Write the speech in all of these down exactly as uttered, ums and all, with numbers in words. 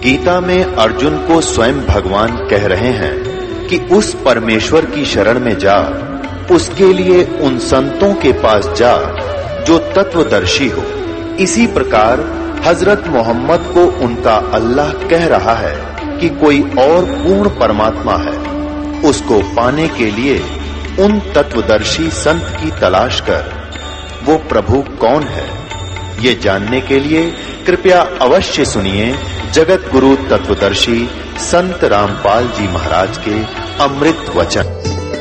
गीता में अर्जुन को स्वयं भगवान कह रहे हैं कि उस परमेश्वर की शरण में जा, उसके लिए उन संतों के पास जा जो तत्वदर्शी हो। इसी प्रकार हजरत मोहम्मद को उनका अल्लाह कह रहा है कि कोई और पूर्ण परमात्मा है, उसको पाने के लिए उन तत्वदर्शी संत की तलाश कर। वो प्रभु कौन है, ये जानने के लिए कृपया अवश्य सुनिए जगत गुरु तत्वदर्शी संत रामपाल जी महाराज के अमृत वचन।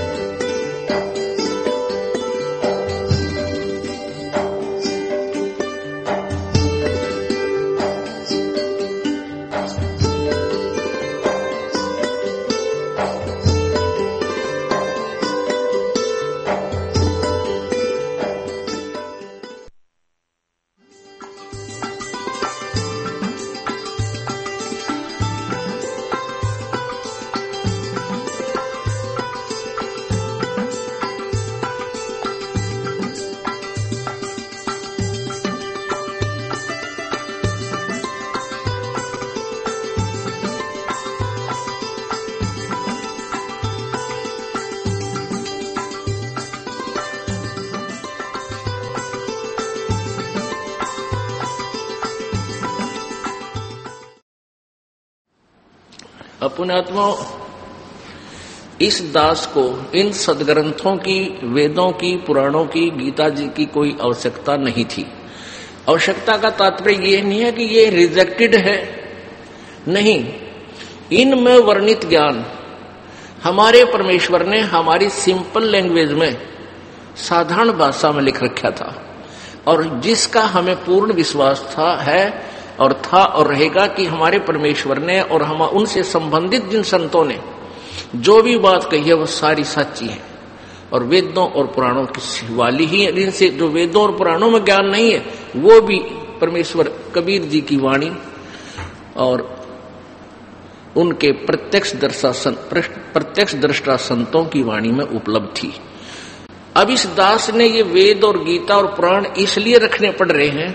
पुण्यात्मा, इस दास को इन सदग्रंथों की, वेदों की, पुराणों की, गीता जी की कोई आवश्यकता नहीं थी। आवश्यकता का तात्पर्य यह नहीं है कि ये रिजेक्टेड है, नहीं। इनमें वर्णित ज्ञान हमारे परमेश्वर ने हमारी सिंपल लैंग्वेज में, साधारण भाषा में लिख रखा था, और जिसका हमें पूर्ण विश्वास था, है और था और रहेगा कि हमारे परमेश्वर ने और हम उनसे संबंधित जिन संतों ने जो भी बात कही है वो सारी सच्ची है और वेदों और पुराणों की वाली ही है। जिनसे जो वेदों और पुराणों में ज्ञान नहीं है वो भी परमेश्वर कबीर जी की वाणी और उनके प्रत्यक्ष दर्शा प्रत्यक्ष दृष्टा संतों की वाणी में उपलब्ध थी। अब इस दास ने ये वेद और गीता और पुराण इसलिए रखने पड़ रहे हैं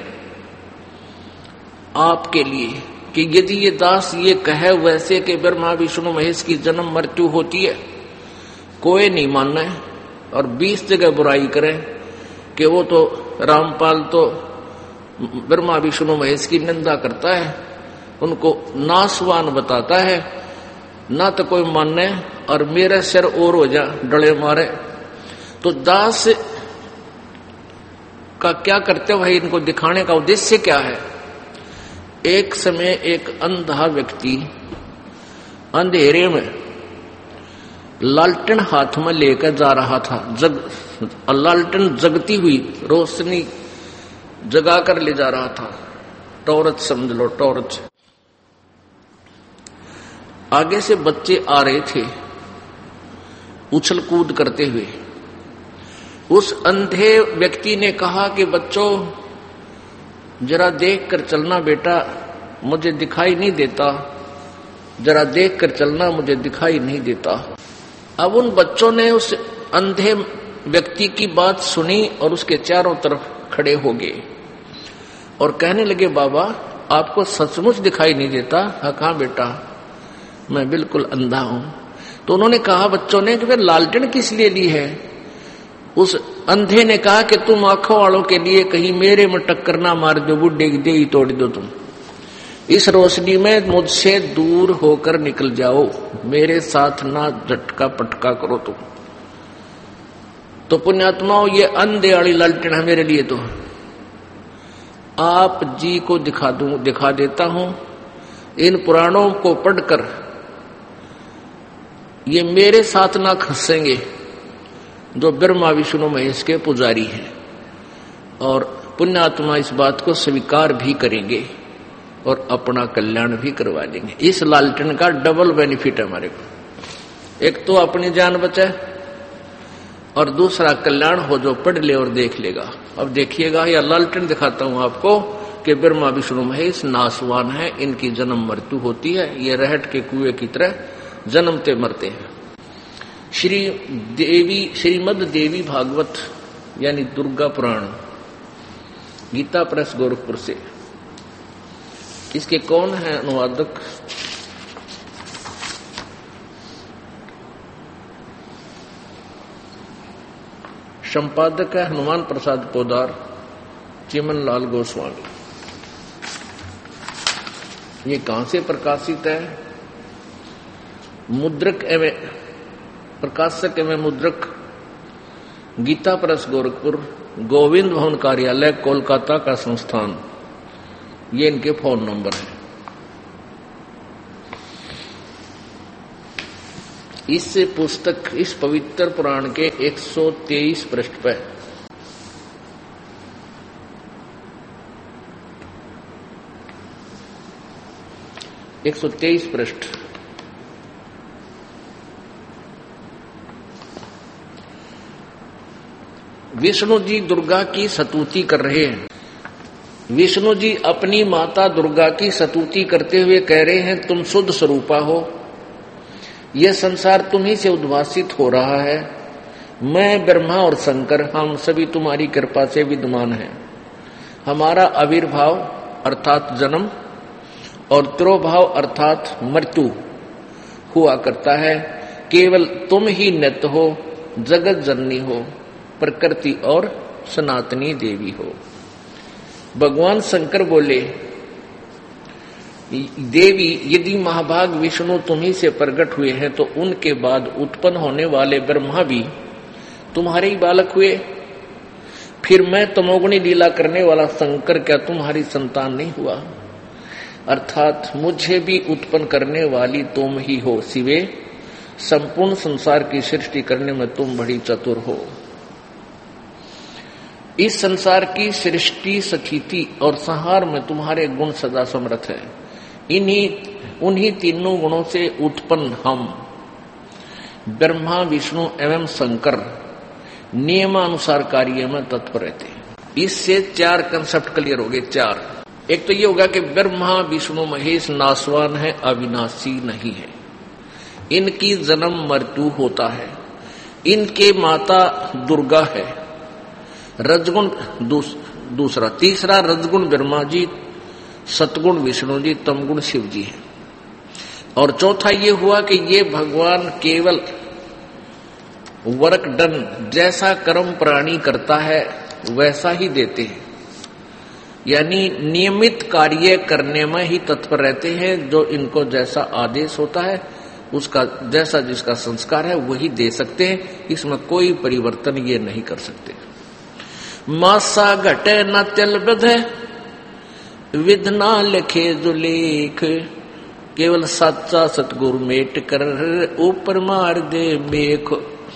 आपके लिए कि यदि ये दास ये कहे वैसे कि ब्रह्मा विष्णु महेश की जन्म मृत्यु होती है, कोई नहीं मानना है और बीस जगह बुराई करे कि वो तो रामपाल तो ब्रह्मा विष्णु महेश की निंदा करता है, उनको नासवान बताता है, ना तो कोई माने और मेरा सिर और हो जा डले मारे। तो दास का क्या करते हुए इनको दिखाने का उद्देश्य क्या है? एक समय एक अंधा व्यक्ति अंधेरे में लालटेन हाथ में लेकर जा रहा था। जग लालटेन जगती हुई रोशनी जगा कर ले जा रहा था, टॉर्च समझ लो, टॉर्च। आगे से बच्चे आ रहे थे उछल कूद करते हुए। उस अंधे व्यक्ति ने कहा कि बच्चों जरा देख कर चलना बेटा, मुझे दिखाई नहीं देता, जरा देख कर चलना, मुझे दिखाई नहीं देता। अब उन बच्चों ने उस अंधे व्यक्ति की बात सुनी और उसके चारों तरफ खड़े हो गए और कहने लगे, बाबा आपको सचमुच दिखाई नहीं देता? हाँ कहाँ बेटा, मैं बिल्कुल अंधा हूं। तो उन्होंने कहा बच्चों ने कि फिर लालटेन किस लिए ली है? उस अंधे ने कहा कि तुम आंखों वालों के लिए कहीं मेरे में टक्कर ना मार दो, बुड्ढे की देही तोड़ दो, तुम इस रोशनी में मुझसे दूर होकर निकल जाओ, मेरे साथ ना झटका पटका करो तुम। तो पुण्यात्माओं, ये अंधे वाली लालटेन है मेरे लिए। तो आप जी को दिखा दूं, दिखा देता हूं। इन पुराणों को पढ़कर ये मेरे साथ ना खसेंगे जो ब्रह्मा विष्णु महेश के पुजारी हैं, और पुण्यात्मा इस बात को स्वीकार भी करेंगे और अपना कल्याण भी करवा देंगे। इस लालटेन का डबल बेनिफिट है हमारे को। एक तो अपनी जान बचे और दूसरा कल्याण हो जो पढ़ ले और देख लेगा। अब देखिएगा, या लालटेन दिखाता हूं आपको कि ब्रह्मा विष्णु महेश नासवान है, इनकी जन्म मृत्यु होती है, ये रहट के कुएं की तरह जन्मते मरते हैं। श्री देवी श्रीमद देवी भागवत यानी दुर्गा पुराण, गीता प्रेस गोरखपुर से इसके कौन है अनुवादक? संपादक है हनुमान प्रसाद पोदार, चिमन लाल गोस्वामी। ये कहां से प्रकाशित है? मुद्रक एवं प्रकाशक एवं मुद्रक गीता प्रेस गोरखपुर, गोविंद भवन कार्यालय कोलकाता का संस्थान। ये इनके फोन नंबर है। इस पुस्तक इस पवित्र पुराण के एक सौ तेईस पृष्ठ पे एक सौ तेईस पृष्ठ विष्णु जी दुर्गा की स्तुति कर रहे हैं। विष्णु जी अपनी माता दुर्गा की स्तुति करते हुए कह रहे हैं, तुम शुद्ध स्वरूपा हो, यह संसार तुम्ही से उद्भासित हो रहा है। मैं ब्रह्मा और शंकर हम सभी तुम्हारी कृपा से विद्यमान हैं। हमारा आविर्भाव अर्थात जन्म और तिरोभाव अर्थात मृत्यु हुआ करता है। केवल तुम ही नित्य हो, जगत जननी हो, प्रकृति और सनातनी देवी हो। भगवान शंकर बोले, देवी यदि महाभाग विष्णु तुम्ही से प्रकट हुए हैं तो उनके बाद उत्पन्न होने वाले ब्रह्मा भी तुम्हारे ही बालक हुए। फिर मैं तमोगुणी लीला करने वाला शंकर क्या तुम्हारी संतान नहीं हुआ? अर्थात मुझे भी उत्पन्न करने वाली तुम ही हो। शिवे, संपूर्ण संसार की सृष्टि करने में तुम बड़ी चतुर हो। इस संसार की सृष्टि, स्थिति और संहार में तुम्हारे गुण सदा समर्थ है। इन्हीं उन्हीं तीनों गुणों से उत्पन्न हम ब्रह्मा, विष्णु एवं शंकर नियमानुसार कार्य में तत्पर रहते हैं। इससे चार कंसेप्ट क्लियर हो गए। चार, एक तो ये होगा कि ब्रह्मा विष्णु महेश नासवान है, अविनाशी नहीं है। इनकी जन्म मृत्यु होता है। इनके माता दुर्गा है, रजगुण दूस, दूसरा तीसरा रजगुण ब्रह्मा जी, सतगुण विष्णु जी, तमगुण शिव जी है। और चौथा ये हुआ कि ये भगवान केवल वर्क डन, जैसा कर्म प्राणी करता है वैसा ही देते हैं। यानी नियमित कार्य करने में ही तत्पर रहते हैं। जो इनको जैसा आदेश होता है, उसका जैसा जिसका संस्कार है वही दे सकते हैं। इसमें कोई परिवर्तन ये नहीं कर सकते। मासा घटे न तिल बधे, विधना लिखे जो लेख, केवल सच्चा सतगुरु मेट कर ऊपर मार दे मेख।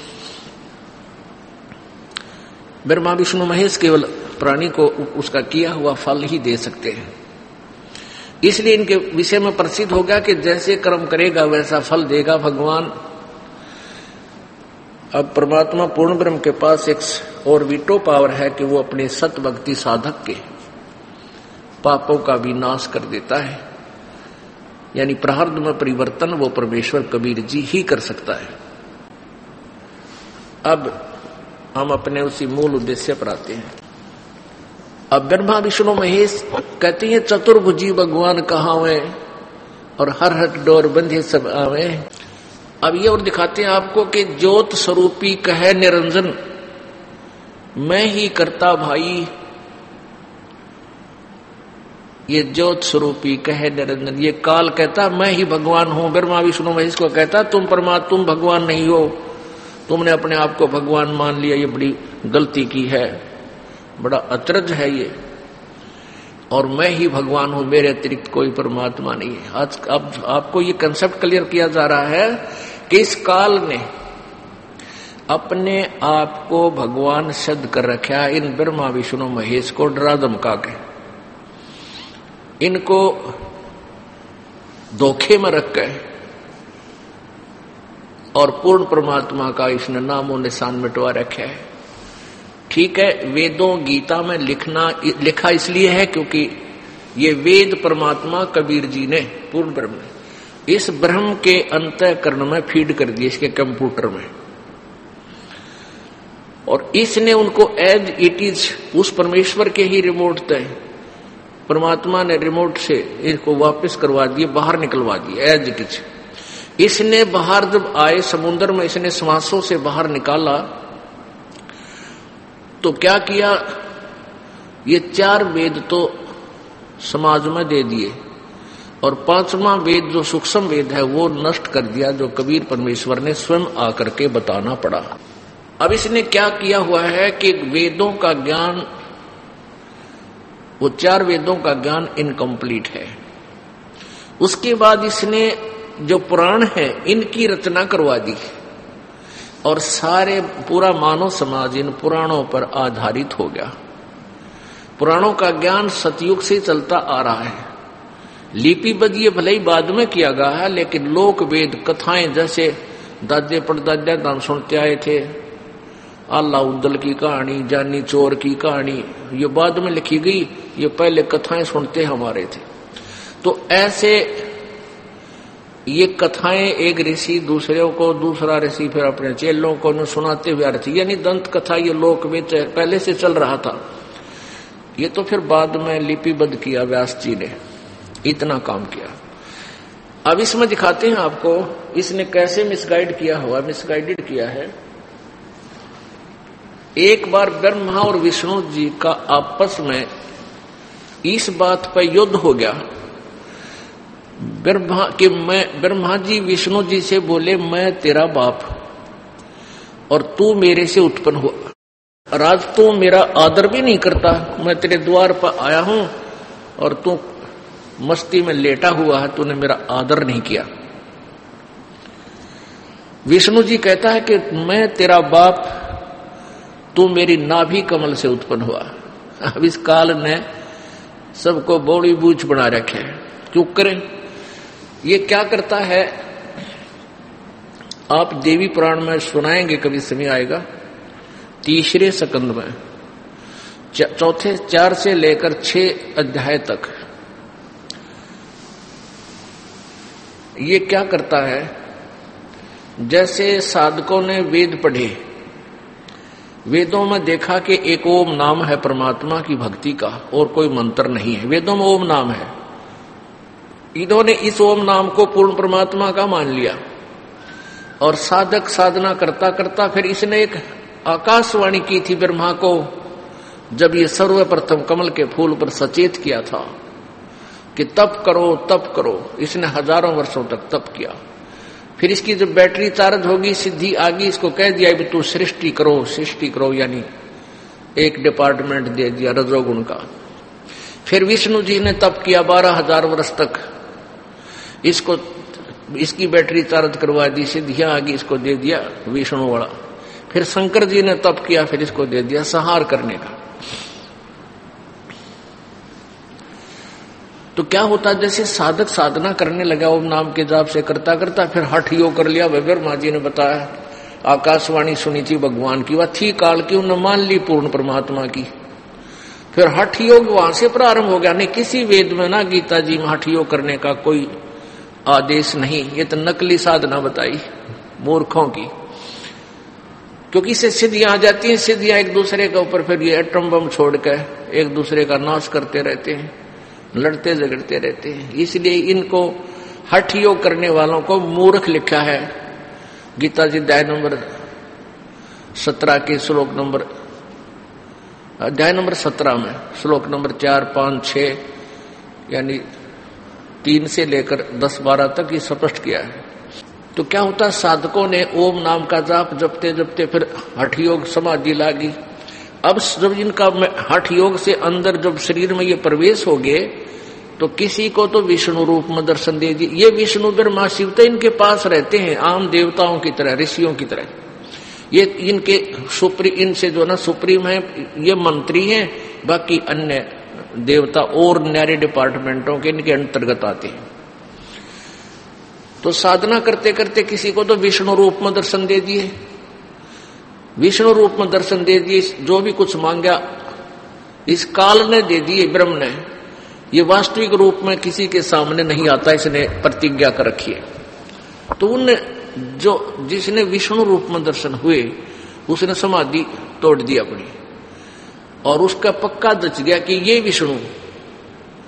ब्रह्मा विष्णु महेश केवल प्राणी को उसका किया हुआ फल ही दे सकते हैं। इसलिए इनके विषय में प्रसिद्ध हो गया कि जैसे कर्म करेगा वैसा फल देगा भगवान। अब परमात्मा पूर्ण ब्रह्म के पास एक और वीटो पावर है कि वो अपने सत भक्ति साधक के पापों का विनाश कर देता है। यानी प्रारब्ध में परिवर्तन वो परमेश्वर कबीर जी ही कर सकता है। अब हम अपने उसी मूल उद्देश्य पर आते हैं। अब ब्रह्मा विष्णु महेश कहते हैं चतुर्भुजी भगवान कहाँ हुए और हर हर डोर बंधे सब आवे। अब ये और दिखाते हैं आपको कि ज्योत स्वरूपी कहे निरंजन, मैं ही करता भाई। ये ज्योत स्वरूपी कहे निरंजन, ये काल कहता मैं ही भगवान हूं। ब्रह्मा विष्णु महेश को कहता तुम परमात्मा, तुम भगवान नहीं हो, तुमने अपने आप को भगवान मान लिया, ये बड़ी गलती की है, बड़ा अचरज है ये। और मैं ही भगवान हूं, मेरे अतिरिक्त कोई परमात्मा नहीं है। आज अब आपको ये कंसेप्ट क्लियर किया जा रहा है कि इस काल ने अपने आप को भगवान सिद्ध कर रखा है। इन ब्रह्मा विष्णु महेश को डरा धमका के, इनको धोखे में रख के और पूर्ण परमात्मा का इसने नामो निशान मिटवा रखा है। ठीक है, वेदों गीता में लिखना लिखा इसलिए है क्योंकि ये वेद परमात्मा कबीर जी ने पूर्ण ब्रह्म ने इस ब्रह्म के अंतःकरण में फीड कर दिए, इसके कंप्यूटर में, और इसने उनको एज इट इज उस परमेश्वर के ही रिमोट तय परमात्मा ने रिमोट से इसको वापस करवा दिए, बाहर निकलवा दिए एज किच। इसने बाहर जब आए समुद्र में, इसने श्वासों से बाहर निकाला तो क्या किया, ये चार वेद तो समाज में दे दिए और पांचवा वेद जो सूक्ष्म वेद है वो नष्ट कर दिया, जो कबीर परमेश्वर ने स्वयं आकर के बताना पड़ा। अब इसने क्या किया हुआ है कि वेदों का ज्ञान, वो चार वेदों का ज्ञान इनकम्प्लीट है। उसके बाद इसने जो पुराण है इनकी रचना करवा दी और सारे पूरा मानव समाज इन पुराणों पर आधारित हो गया। पुराणों का ज्ञान सतयुग से चलता आ रहा है। लिपिबद्ध ये भले ही बाद में किया गया है, लेकिन लोक वेद कथाएं जैसे दादे परदादा नाम सुनते आए थे, अल्लाह उद्दल की कहानी, जानी चोर की कहानी, ये बाद में लिखी गई, ये पहले कथाएं सुनते हमारे थे। तो ऐसे ये कथाएं एक ऋषि दूसरे को, दूसरा ऋषि फिर अपने चेलों को न सुनाते हुए आ रही थी, यानी दंत कथा ये लोक वेद पहले से चल रहा था। ये तो फिर बाद में लिपिबद्ध किया व्यास जी ने, इतना काम किया। अब इसमें दिखाते हैं आपको इसने कैसे मिसगाइड किया हुआ, मिसगाइडेड किया है। एक बार ब्रह्मा और विष्णु जी का आपस में इस बात पर युद्ध हो गया। ब्रह्मा कि मैं ब्रह्मा जी विष्णु जी से बोले, मैं तेरा बाप और तू मेरे से उत्पन्न हुआ, राज तू मेरा आदर भी नहीं करता, मैं तेरे द्वार पर आया हूं और तू मस्ती में लेटा हुआ है, तूने मेरा आदर नहीं किया। विष्णु जी कहता है कि मैं तेरा बाप, तू मेरी नाभि कमल से उत्पन्न हुआ। अब इस काल ने सबको बौड़ी बूझ बना रखे हैं, क्यों करें। ये क्या करता है, आप देवी पुराण में सुनाएंगे, कभी समय आएगा, तीसरे सकंद में चौथे चार से लेकर छह अध्याय तक ये क्या करता है, जैसे साधकों ने वेद पढ़े, वेदों में देखा कि एक ओम नाम है परमात्मा की भक्ति का और कोई मंत्र नहीं है, वेदों में ओम नाम है। इन्होंने इस ओम नाम को पूर्ण परमात्मा का मान लिया और साधक साधना करता करता फिर इसने एक आकाशवाणी की थी ब्रह्मा को, जब ये सर्वप्रथम कमल के फूल पर सचेत किया था कि तप करो तप करो। इसने हजारों वर्षों तक तप किया। फिर इसकी जब बैटरी चार्ज होगी, सिद्धि आ गई, इसको कह दिया भी तू सृष्टि करो सृष्टि करो, यानी एक डिपार्टमेंट दे दिया रजोगुण का। फिर विष्णु जी ने तप किया बारह हजार वर्ष तक, इसको इसकी बैटरी चार्ज करवा दी, सिद्धियां आ गई, इसको दे दिया विष्णु वाला। फिर शंकर जी ने तप किया, फिर इसको दे दिया संहार करने का। तो क्या होता, जैसे साधक साधना करने लगा ओम नाम के जाप से करता करता, फिर हठ योग कर लिया। ब्रह्मा जी ने बताया, आकाशवाणी सुनी थी भगवान की, वह थी काल की, उन्होंने मान ली पूर्ण परमात्मा की। फिर हठ योग वहां से प्रारंभ हो गया। नहीं किसी वेद में ना गीता जी में हठ योग करने का कोई आदेश नहीं, ये तो नकली साधना बताई मूर्खों की, क्योंकि इससे सिद्धियां आ जाती हैं। सिद्धियां एक दूसरे के ऊपर फिर ये एटम बम छोड़कर एक दूसरे का नाश करते रहते हैं, लड़ते झगड़ते रहते हैं। इसलिए इनको हठ योग करने वालों को मूर्ख लिखा है। गीता जी अध्याय नंबर सत्रह के श्लोक नंबर अध्याय नंबर सत्रह में श्लोक नंबर चार पांच छह यानी तीन से लेकर दस बारह तक ये स्पष्ट किया है। तो क्या होता, साधकों ने ओम नाम का जाप जपते जपते फिर हठ योग समाधि लागी। अब जब इनका हठ योग से अंदर जब शरीर में ये प्रवेश हो गए, तो किसी को तो विष्णु रूप में दर्शन दे दिए। ये विष्णु ब्रह्मा शिव तो इनके पास रहते हैं, आम देवताओं की तरह, ऋषियों की तरह। ये इनके सुप्रीम, इनसे जो ना सुप्रीम है, ये मंत्री हैं, बाकी अन्य देवता और न्यारे डिपार्टमेंटों के इनके अंतर्गत आते हैं। तो साधना करते करते किसी को तो विष्णु रूप में दर्शन दे दिए, विष्णु रूप में दर्शन दे दिए। जो भी कुछ मांगा इस काल ने दे दिए, ब्रह्म ने। ये वास्तविक रूप में किसी के सामने नहीं आता, इसने प्रतिज्ञा कर रखी है। तो उन जो जिसने विष्णु रूप में दर्शन हुए, उसने समाधि तोड़ दी अपनी, और उसका पक्का दच गया कि ये विष्णु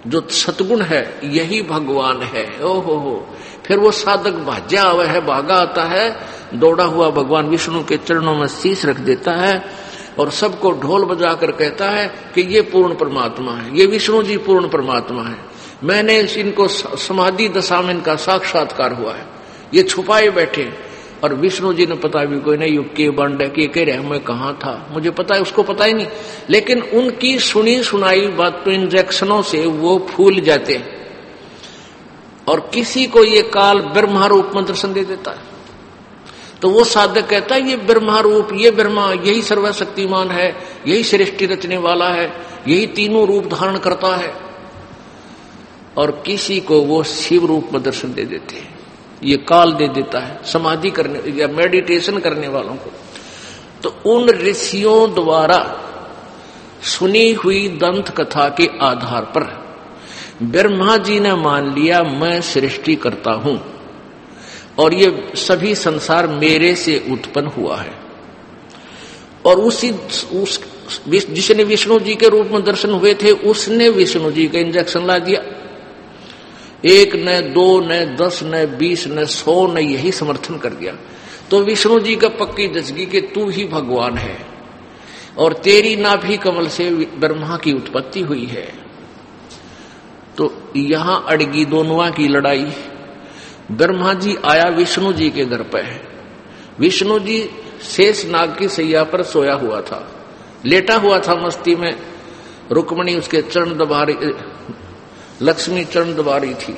जो सतगुण है यही भगवान है। ओ हो हो फिर वो साधक भाज्या हुआ है, भागा आता है, दौड़ा हुआ भगवान विष्णु के चरणों में शीश रख देता है और सबको ढोल बजाकर कहता है कि ये पूर्ण परमात्मा है, ये विष्णु जी पूर्ण परमात्मा है। मैंने इनको समाधि दशा में इनका साक्षात्कार हुआ है, ये छुपाए बैठे। और विष्णु जी ने पता भी कोई नहीं, युग के बंड है कि कह रहे मैं कहाँ था, मुझे पता है, उसको पता ही नहीं। लेकिन उनकी सुनी सुनाई बात तो इंजेक्शनों से वो फूल जाते हैं और किसी को ये काल ब्रह्मा रूप में दर्शन दे देता है। तो वो साधक कहता है ये ब्रह्मा रूप, ये ब्रह्मा यही सर्वशक्तिमान है, यही सृष्टि रचने वाला है, यही तीनों रूप धारण करता है। और किसी को वो शिव रूप में दर्शन दे देते हैं, ये काल दे देता है समाधि करने या मेडिटेशन करने वालों को। तो उन ऋषियों द्वारा सुनी हुई दंत कथा के आधार पर ब्रह्मा जी ने मान लिया मैं सृष्टि करता हूं और ये सभी संसार मेरे से उत्पन्न हुआ है। और उसी उस जिसने विष्णु जी के रूप में दर्शन हुए थे उसने विष्णु जी का इंजेक्शन ला दिया। एक न दो न दस न बीस न सौ ने यही समर्थन कर दिया। तो विष्णु जी का पक्की दसगी कि तू ही भगवान है और तेरी नाभि कमल से ब्रह्मा की उत्पत्ति हुई है। तो यहां अड़गी दोनों की लड़ाई। ब्रह्मा जी आया विष्णु जी के घर पे, विष्णु जी शेष नाग की सैया पर सोया हुआ था, लेटा हुआ था मस्ती में, रुक्मणी उसके चरण दबा रही, लक्ष्मी चरण दबा रही थी।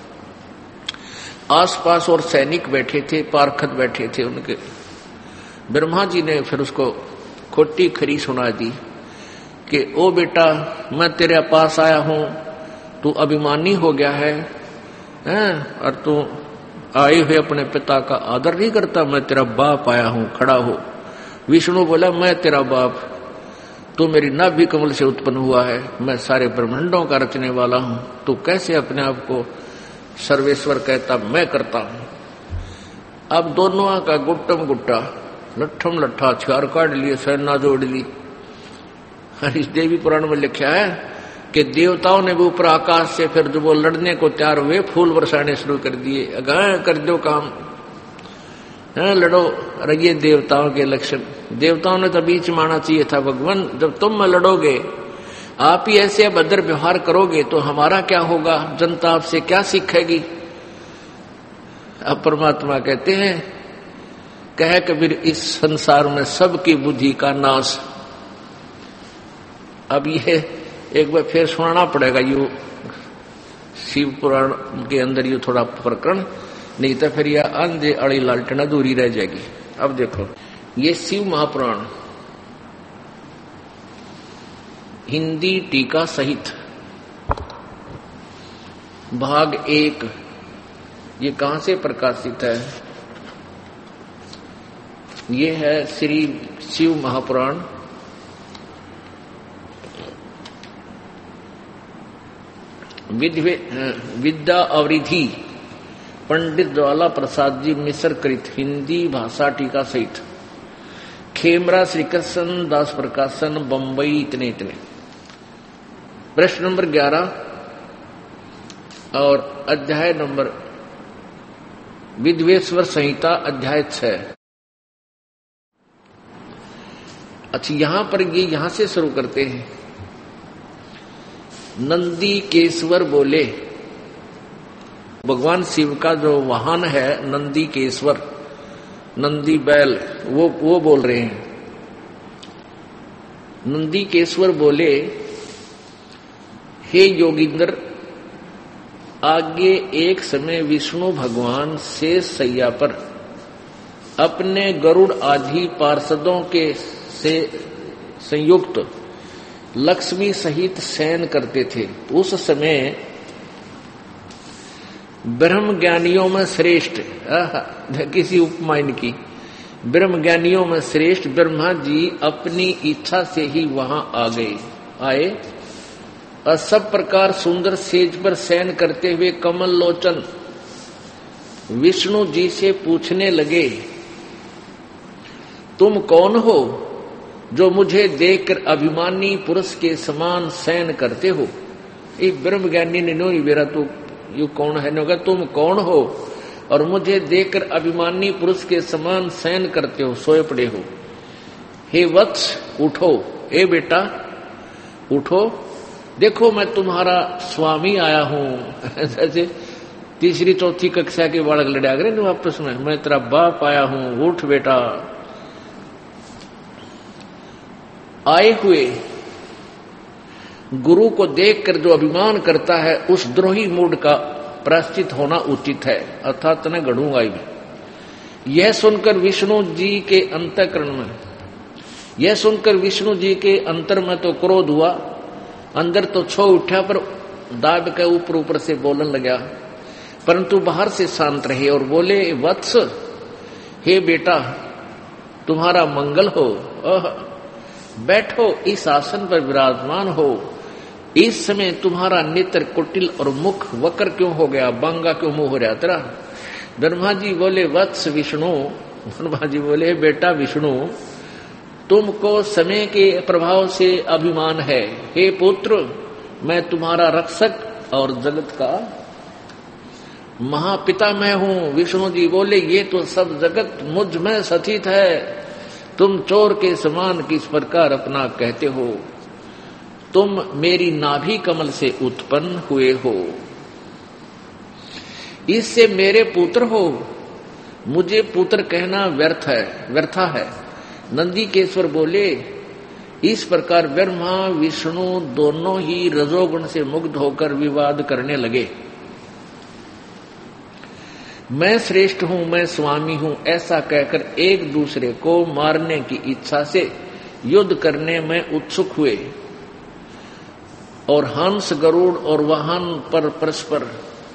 आसपास और सैनिक बैठे थे, पारखत बैठे थे उनके। ब्रह्मा जी ने फिर उसको खोटी खरी सुना दी कि ओ बेटा मैं तेरे पास आया हूं, तू अभिमानी हो गया है, हैं? और तू आए हुए अपने पिता का आदर नहीं करता, मैं तेरा बाप आया हूं, खड़ा हो। विष्णु बोला मैं तेरा बाप, तू मेरी नाभि कमल से उत्पन्न हुआ है, मैं सारे ब्रह्मांडों का रचने वाला हूं, तू कैसे अपने आप को सर्वेश्वर कहता, मैं करता हूं। अब दोनों का गुट्टम गुट्टा लट्ठम लट्ठा हथियार काट लिए, सेना जोड़ ली। इस देवी पुराण में लिखा है कि देवताओं ने भी ऊपर आकाश से फिर जब वो लड़ने को तैयार हुए फूल बरसाने शुरू कर दिए, अगर कर दो काम, है लड़ो। अरे ये देवताओं के लक्षण, देवताओं ने तो बीच में आना चाहिए था। भगवान जब तुम में लड़ोगे, आप ही ऐसे अभद्र व्यवहार करोगे तो हमारा क्या होगा, जनता आपसे क्या सीखेगी। अब परमात्मा कहते हैं, कह कबीर इस संसार में सबकी बुद्धि का नाश। अब ये एक बार फिर सुनाना पड़ेगा यू शिव पुराण के अंदर यू थोड़ा प्रकरण, नहीं तो फिर यह अंधे अड़ी लालटेन अधूरी रह जाएगी। अब देखो ये शिव महापुराण हिंदी टीका सहित भाग एक, ये कहां से प्रकाशित है? ये है श्री शिव महापुराण विद्या अवरिधि पंडित ज्वाला प्रसाद जी मिश्र कृत हिंदी भाषा टीका सहित, खेमरा श्री कृष्ण दास प्रकाशन बंबई इतने इतने। प्रश्न नंबर ग्यारह और अध्याय नंबर विद्वेश्वर संहिता अध्याय छह। अच्छा यहां पर ये यहां से शुरू करते हैं। नंदी केश्वर बोले, भगवान शिव का जो वाहन है नंदी केश्वर, नंदी बैल, वो वो बोल रहे हैं। नंदी केश्वर बोले, हे योगींद्र, आगे एक समय विष्णु भगवान शेष सैया पर अपने गरुड़ आदि पार्षदों के से संयुक्त लक्ष्मी सहित शयन करते थे। उस समय ब्रह्म ज्ञानियों में श्रेष्ठ, किसी उपमा इनकी, ब्रह्म ज्ञानियों में श्रेष्ठ ब्रह्मा जी अपनी इच्छा से ही वहां आ गए आए और सब प्रकार सुंदर सेज पर शयन करते हुए कमल लोचन विष्णु जी से पूछने लगे, तुम कौन हो जो मुझे देखकर अभिमानी पुरुष के समान शयन करते हो? ये ब्रह्म ज्ञानी ने नो बेरा तू यू कौन है? नो तुम कौन हो और मुझे देखकर अभिमानी पुरुष के समान शयन करते हो, सोए पड़े हो? हे वत्स उठो, ए बेटा उठो, देखो मैं तुम्हारा स्वामी आया हूं। जैसे तीसरी चौथी कक्षा के बालक लड़ा करे ना आपस में, मैं तेरा बाप आया हूं, उठ बेटा। आए हुए गुरु को देखकर जो अभिमान करता है उस द्रोही मूड का प्रायश्चित होना उचित है, अर्थात न गढ़ूंगा ही। यह सुनकर विष्णु जी के अंतःकरण में यह सुनकर विष्णु जी के अंतर में तो क्रोध हुआ, अंदर तो छो उठा, पर दाब के ऊपर ऊपर से बोलने लगा, परंतु बाहर से शांत रहे और बोले, वत्स हे बेटा तुम्हारा मंगल हो, बैठो इस आसन पर विराजमान हो। इस समय तुम्हारा नेत्र कुटिल और मुख वक्र क्यों हो गया, बांगा क्यों मुंह हो रहा तेरा? ब्रह्मा जी बोले, वत्स विष्णु, ब्रह्मा जी बोले, बेटा विष्णु तुमको समय के प्रभाव से अभिमान है। हे पुत्र मैं तुम्हारा रक्षक और जगत का महापिता मैं हूं। विष्णु जी बोले, ये तो सब जगत मुझ में स्थित है, तुम चोर के समान किस प्रकार अपना कहते हो? तुम मेरी नाभि कमल से उत्पन्न हुए हो, इससे मेरे पुत्र हो, मुझे पुत्र कहना व्यर्थ है व्यर्था है। नंदीकेश्वर बोले, इस प्रकार ब्रह्मा विष्णु दोनों ही रजोगुण से मुग्ध होकर विवाद करने लगे। मैं श्रेष्ठ हूं, मैं स्वामी हूं, ऐसा कहकर एक दूसरे को मारने की इच्छा से युद्ध करने में उत्सुक हुए और हंस गरुड़ और वाहन पर परस्पर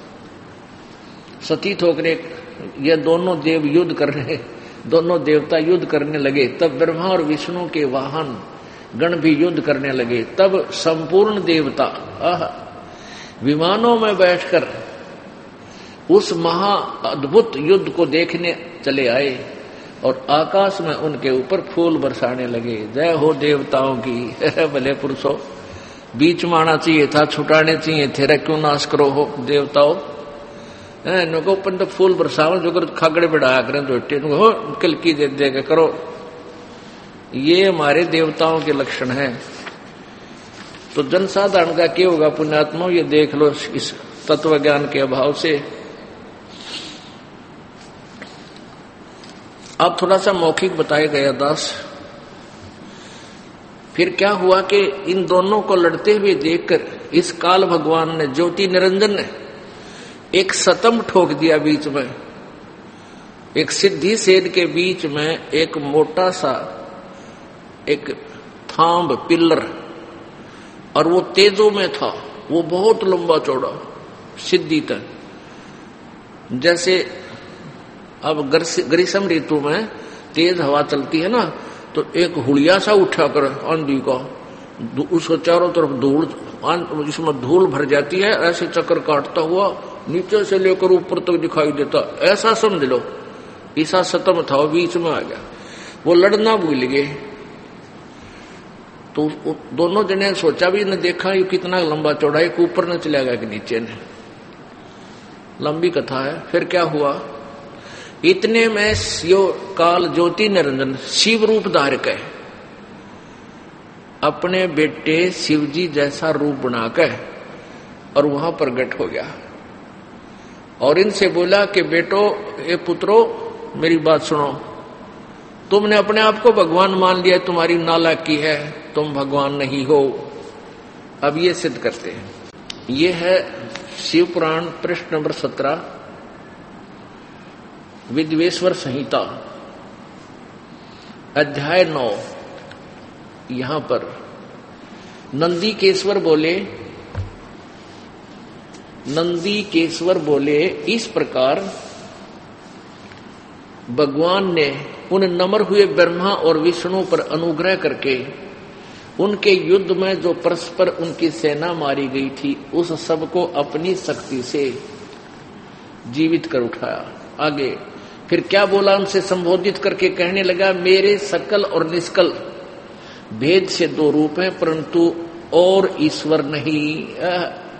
सतीत होकर ये दोनों देव युद्ध करने दोनों देवता युद्ध करने लगे। तब ब्रह्मा और विष्णु के वाहन गण भी युद्ध करने लगे। तब संपूर्ण देवता आह विमानों में बैठकर उस महा अद्भुत युद्ध को देखने चले आए और आकाश में उनके ऊपर फूल बरसाने लगे। जय हो देवताओं की। भले पुरुषों, बीच में आना चाहिए था, छुटाने चाहिए थे, रे क्यों नाश करो हो देवताओं? नको तो फूल बरसाव जो कर खागड़े बढ़ाया करें तो हो कलकी दे देगा करो। ये हमारे देवताओं के लक्षण है। तो जनसाधारण का क्या होगा पुण्यात्मा, ये देख लो इस तत्व ज्ञान के अभाव से। अब थोड़ा सा मौखिक बताया गया दास। फिर क्या हुआ कि इन दोनों को लड़ते हुए देखकर इस काल भगवान ने, ज्योति निरंजन ने एक सतम ठोक दिया बीच में। एक सिद्धि सेन के बीच में एक मोटा सा एक थांब पिल्लर, और वो तेजों में था, वो बहुत लंबा चौड़ा सिद्धि तक। जैसे अब ग्रीष्म ऋतु में तेज हवा चलती है ना, तो एक हुलिया सा उठा कर आंधी का, उसको चारों तरफ धूल, इसमें धूल भर जाती है, ऐसे चक्कर काटता हुआ नीचे से लेकर ऊपर तक दिखाई देता, ऐसा समझ लो। ईसा सतम था, बीच में आ गया। वो लड़ना भूल गए। तो दोनों जने सोचा भी न देखा ये कितना लंबा चौड़ा, एक ऊपर न चला गया कि नीचे ने। लंबी कथा है। फिर क्या हुआ, इतने में यो काल ज्योति निरंजन शिव रूप धारक है, अपने बेटे शिवजी जैसा रूप बनाकर और वहां प्रकट हो गया और इनसे बोला कि बेटो, ये पुत्रो मेरी बात सुनो, तुमने अपने आप को भगवान मान लिया, तुम्हारी नालायकी है, तुम भगवान नहीं हो। अब ये सिद्ध करते हैं। ये है शिव पुराण पृष्ठ नंबर सत्रह, विद्वेश्वर संहिता, अध्याय नौ। यहां पर नंदीकेश्वर बोले नंदीकेश्वर बोले इस प्रकार भगवान ने उन नम्र हुए ब्रह्मा और विष्णु पर अनुग्रह करके उनके युद्ध में जो परस्पर उनकी सेना मारी गई थी, उस सब को अपनी शक्ति से जीवित कर उठाया। आगे फिर क्या बोला, उनसे संबोधित करके कहने लगा, मेरे सकल और निष्कल भेद से दो रूप हैं, परंतु और ईश्वर नहीं।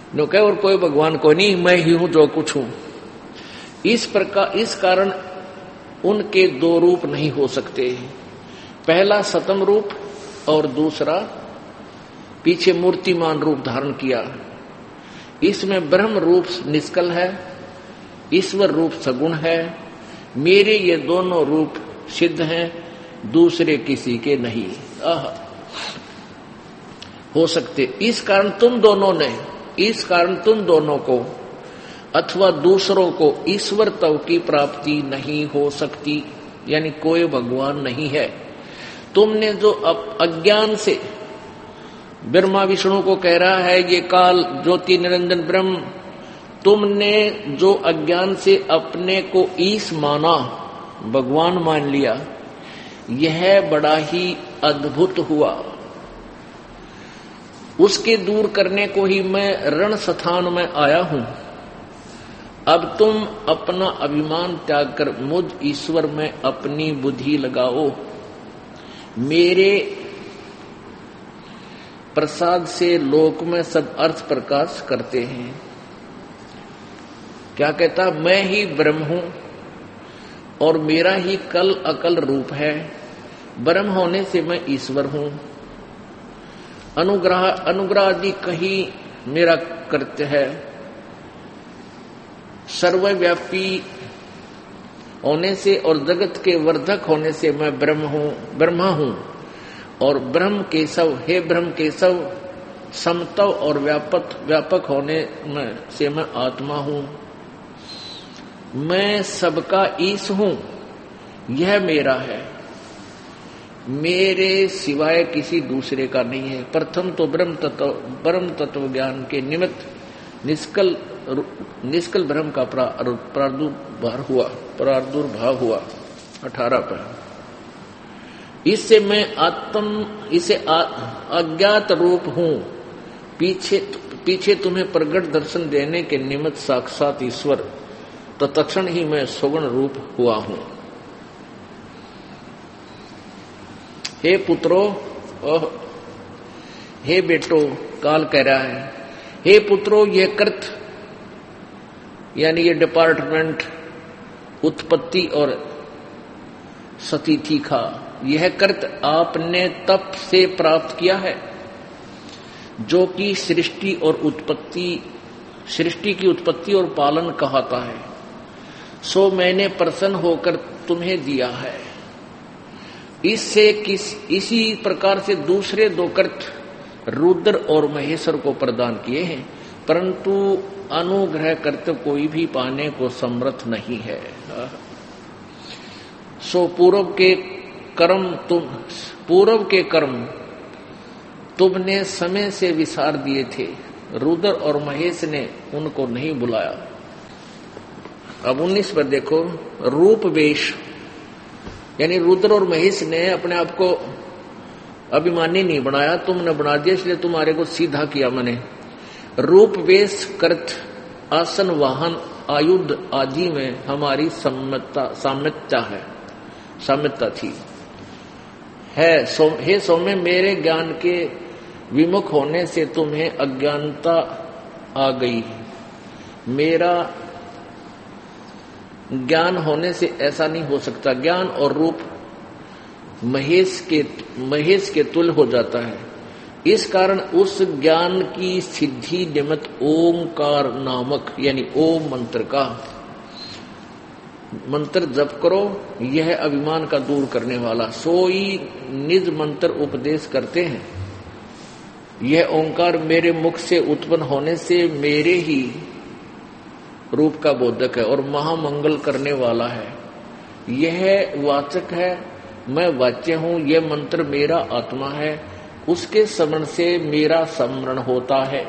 नो कहे और कोई भगवान को नहीं, मैं ही हूं जो कुछ हूं। इस प्रकार इस कारण उनके दो रूप नहीं हो सकते। पहला सतम रूप और दूसरा पीछे मूर्तिमान रूप धारण किया। इसमें ब्रह्म रूप निष्कल है, ईश्वर रूप सगुण है। मेरे ये दोनों रूप सिद्ध हैं, दूसरे किसी के नहीं आह हो सकते। इस कारण तुम दोनों ने इस कारण तुम दोनों को अथवा दूसरों को ईश्वर तव की प्राप्ति नहीं हो सकती, यानी कोई भगवान नहीं है। तुमने जो अज्ञान से ब्रह्मा विष्णु को कह रहा है ये काल ज्योति निरंजन ब्रह्म, तुमने जो अज्ञान से अपने को ईश माना, भगवान मान लिया, यह बड़ा ही अद्भुत हुआ। उसके दूर करने को ही मैं रण स्थान में आया हूं। अब तुम अपना अभिमान त्याग कर मुझ ईश्वर में अपनी बुद्धि लगाओ। मेरे प्रसाद से लोक में सब अर्थ प्रकाश करते हैं। क्या कहता, मैं ही ब्रह्म हूं और मेरा ही कल अकल रूप है। ब्रह्म होने से मैं ईश्वर हूं। अनुग्रह अनुग्रह आदि कहीं मेरा कृत्य है। सर्वव्यापी होने से और जगत के वर्धक होने से मैं ब्रह्म हूं, ब्रह्मा हूं। और ब्रह्म केशव, हे ब्रह्म केशव, समतव और व्यापक व्यापक होने में से मैं आत्मा हूं। मैं सबका ईश हूं, यह मेरा है, मेरे सिवाय किसी दूसरे का नहीं है। प्रथम तो ब्रह्म तत्व ब्रह्म तत्व ज्ञान के निमित्त निष्कल निष्कल ब्रह्म का प्रादुर्भाव हुआ प्रादुर्भाव हुआ अठारह पर। इससे मैं आत्म इसे अज्ञात रूप हूं। पीछे पीछे तुम्हें प्रगट दर्शन देने के निमित्त साक्षात ईश्वर, तो तत्क्षण ही मैं सगुण रूप हुआ हूं। हे पुत्रो, ओह हे बेटो, काल कह रहा है, हे पुत्रो, ये कृत यानी ये डिपार्टमेंट उत्पत्ति और सतीथि का यह कृत आपने तप से प्राप्त किया है, जो कि सृष्टि और उत्पत्ति सृष्टि की उत्पत्ति और पालन कहता है। सो मैंने प्रसन्न होकर तुम्हें दिया है। इससे किस इसी प्रकार से दूसरे दो कृत रुद्र और महेश्वर को प्रदान किए हैं, परंतु अनुग्रह कर्त कोई भी पाने को समर्थ नहीं है। सो पूर्व के कर्म तुम पूर्व के कर्म तुमने समय से विसार दिए थे, रुद्र और महेश ने उनको नहीं बुलाया। अब उन्नीस पर देखो, रूप वेश यानी रुद्र और महेश ने अपने आप को अभिमानी नहीं बनाया, तुमने बना दिया, इसलिए तुम्हारे को सीधा किया मैंने। रूप वेश कर्त आसन वाहन आयुध आदि में हमारी सम्मता साम्यता है साम्यता थी है सो, हे सौम्य, मेरे ज्ञान के विमुख होने से तुम्हें अज्ञानता आ गई। मेरा ज्ञान होने से ऐसा नहीं हो सकता। ज्ञान और रूप महेश के महेश के तुल्य हो जाता है। इस कारण उस ज्ञान की सिद्धि निमित्त ओंकार नामक यानी ओम मंत्र का मंत्र जप करो। यह अभिमान का दूर करने वाला सोई निज मंत्र उपदेश करते हैं। यह ओंकार मेरे मुख से उत्पन्न होने से मेरे ही रूप का बोधक है और महामंगल करने वाला है। यह वाचक है, मैं वाच्य हूं। यह मंत्र मेरा आत्मा है, उसके स्मरण से मेरा स्मरण होता है।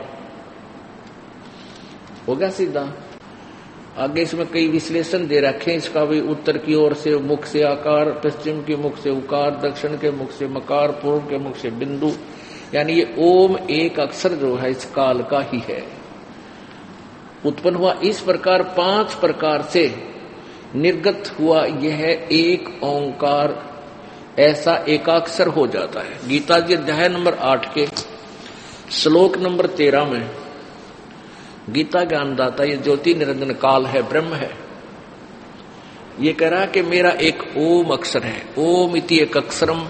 हो गया सीधा। आगे इसमें कई विश्लेषण दे रखे हैं इसका भी। उत्तर की ओर से मुख से आकार, पश्चिम के मुख से उकार, दक्षिण के मुख से मकार, पूर्व के मुख से बिंदु, यानी ये ओम एक अक्षर जो है इस काल का ही है, उत्पन्न हुआ। इस प्रकार पांच प्रकार से निर्गत हुआ यह एक ओंकार ऐसा एकाक्षर हो जाता है। गीता जी अध्याय नंबर आठ के श्लोक नंबर तेरह में गीता ज्ञानदाता ये ज्योति निरंजन काल है, ब्रह्म है, ये कह रहा कि मेरा एक ओम अक्षर है। ओम इति एक अक्षरम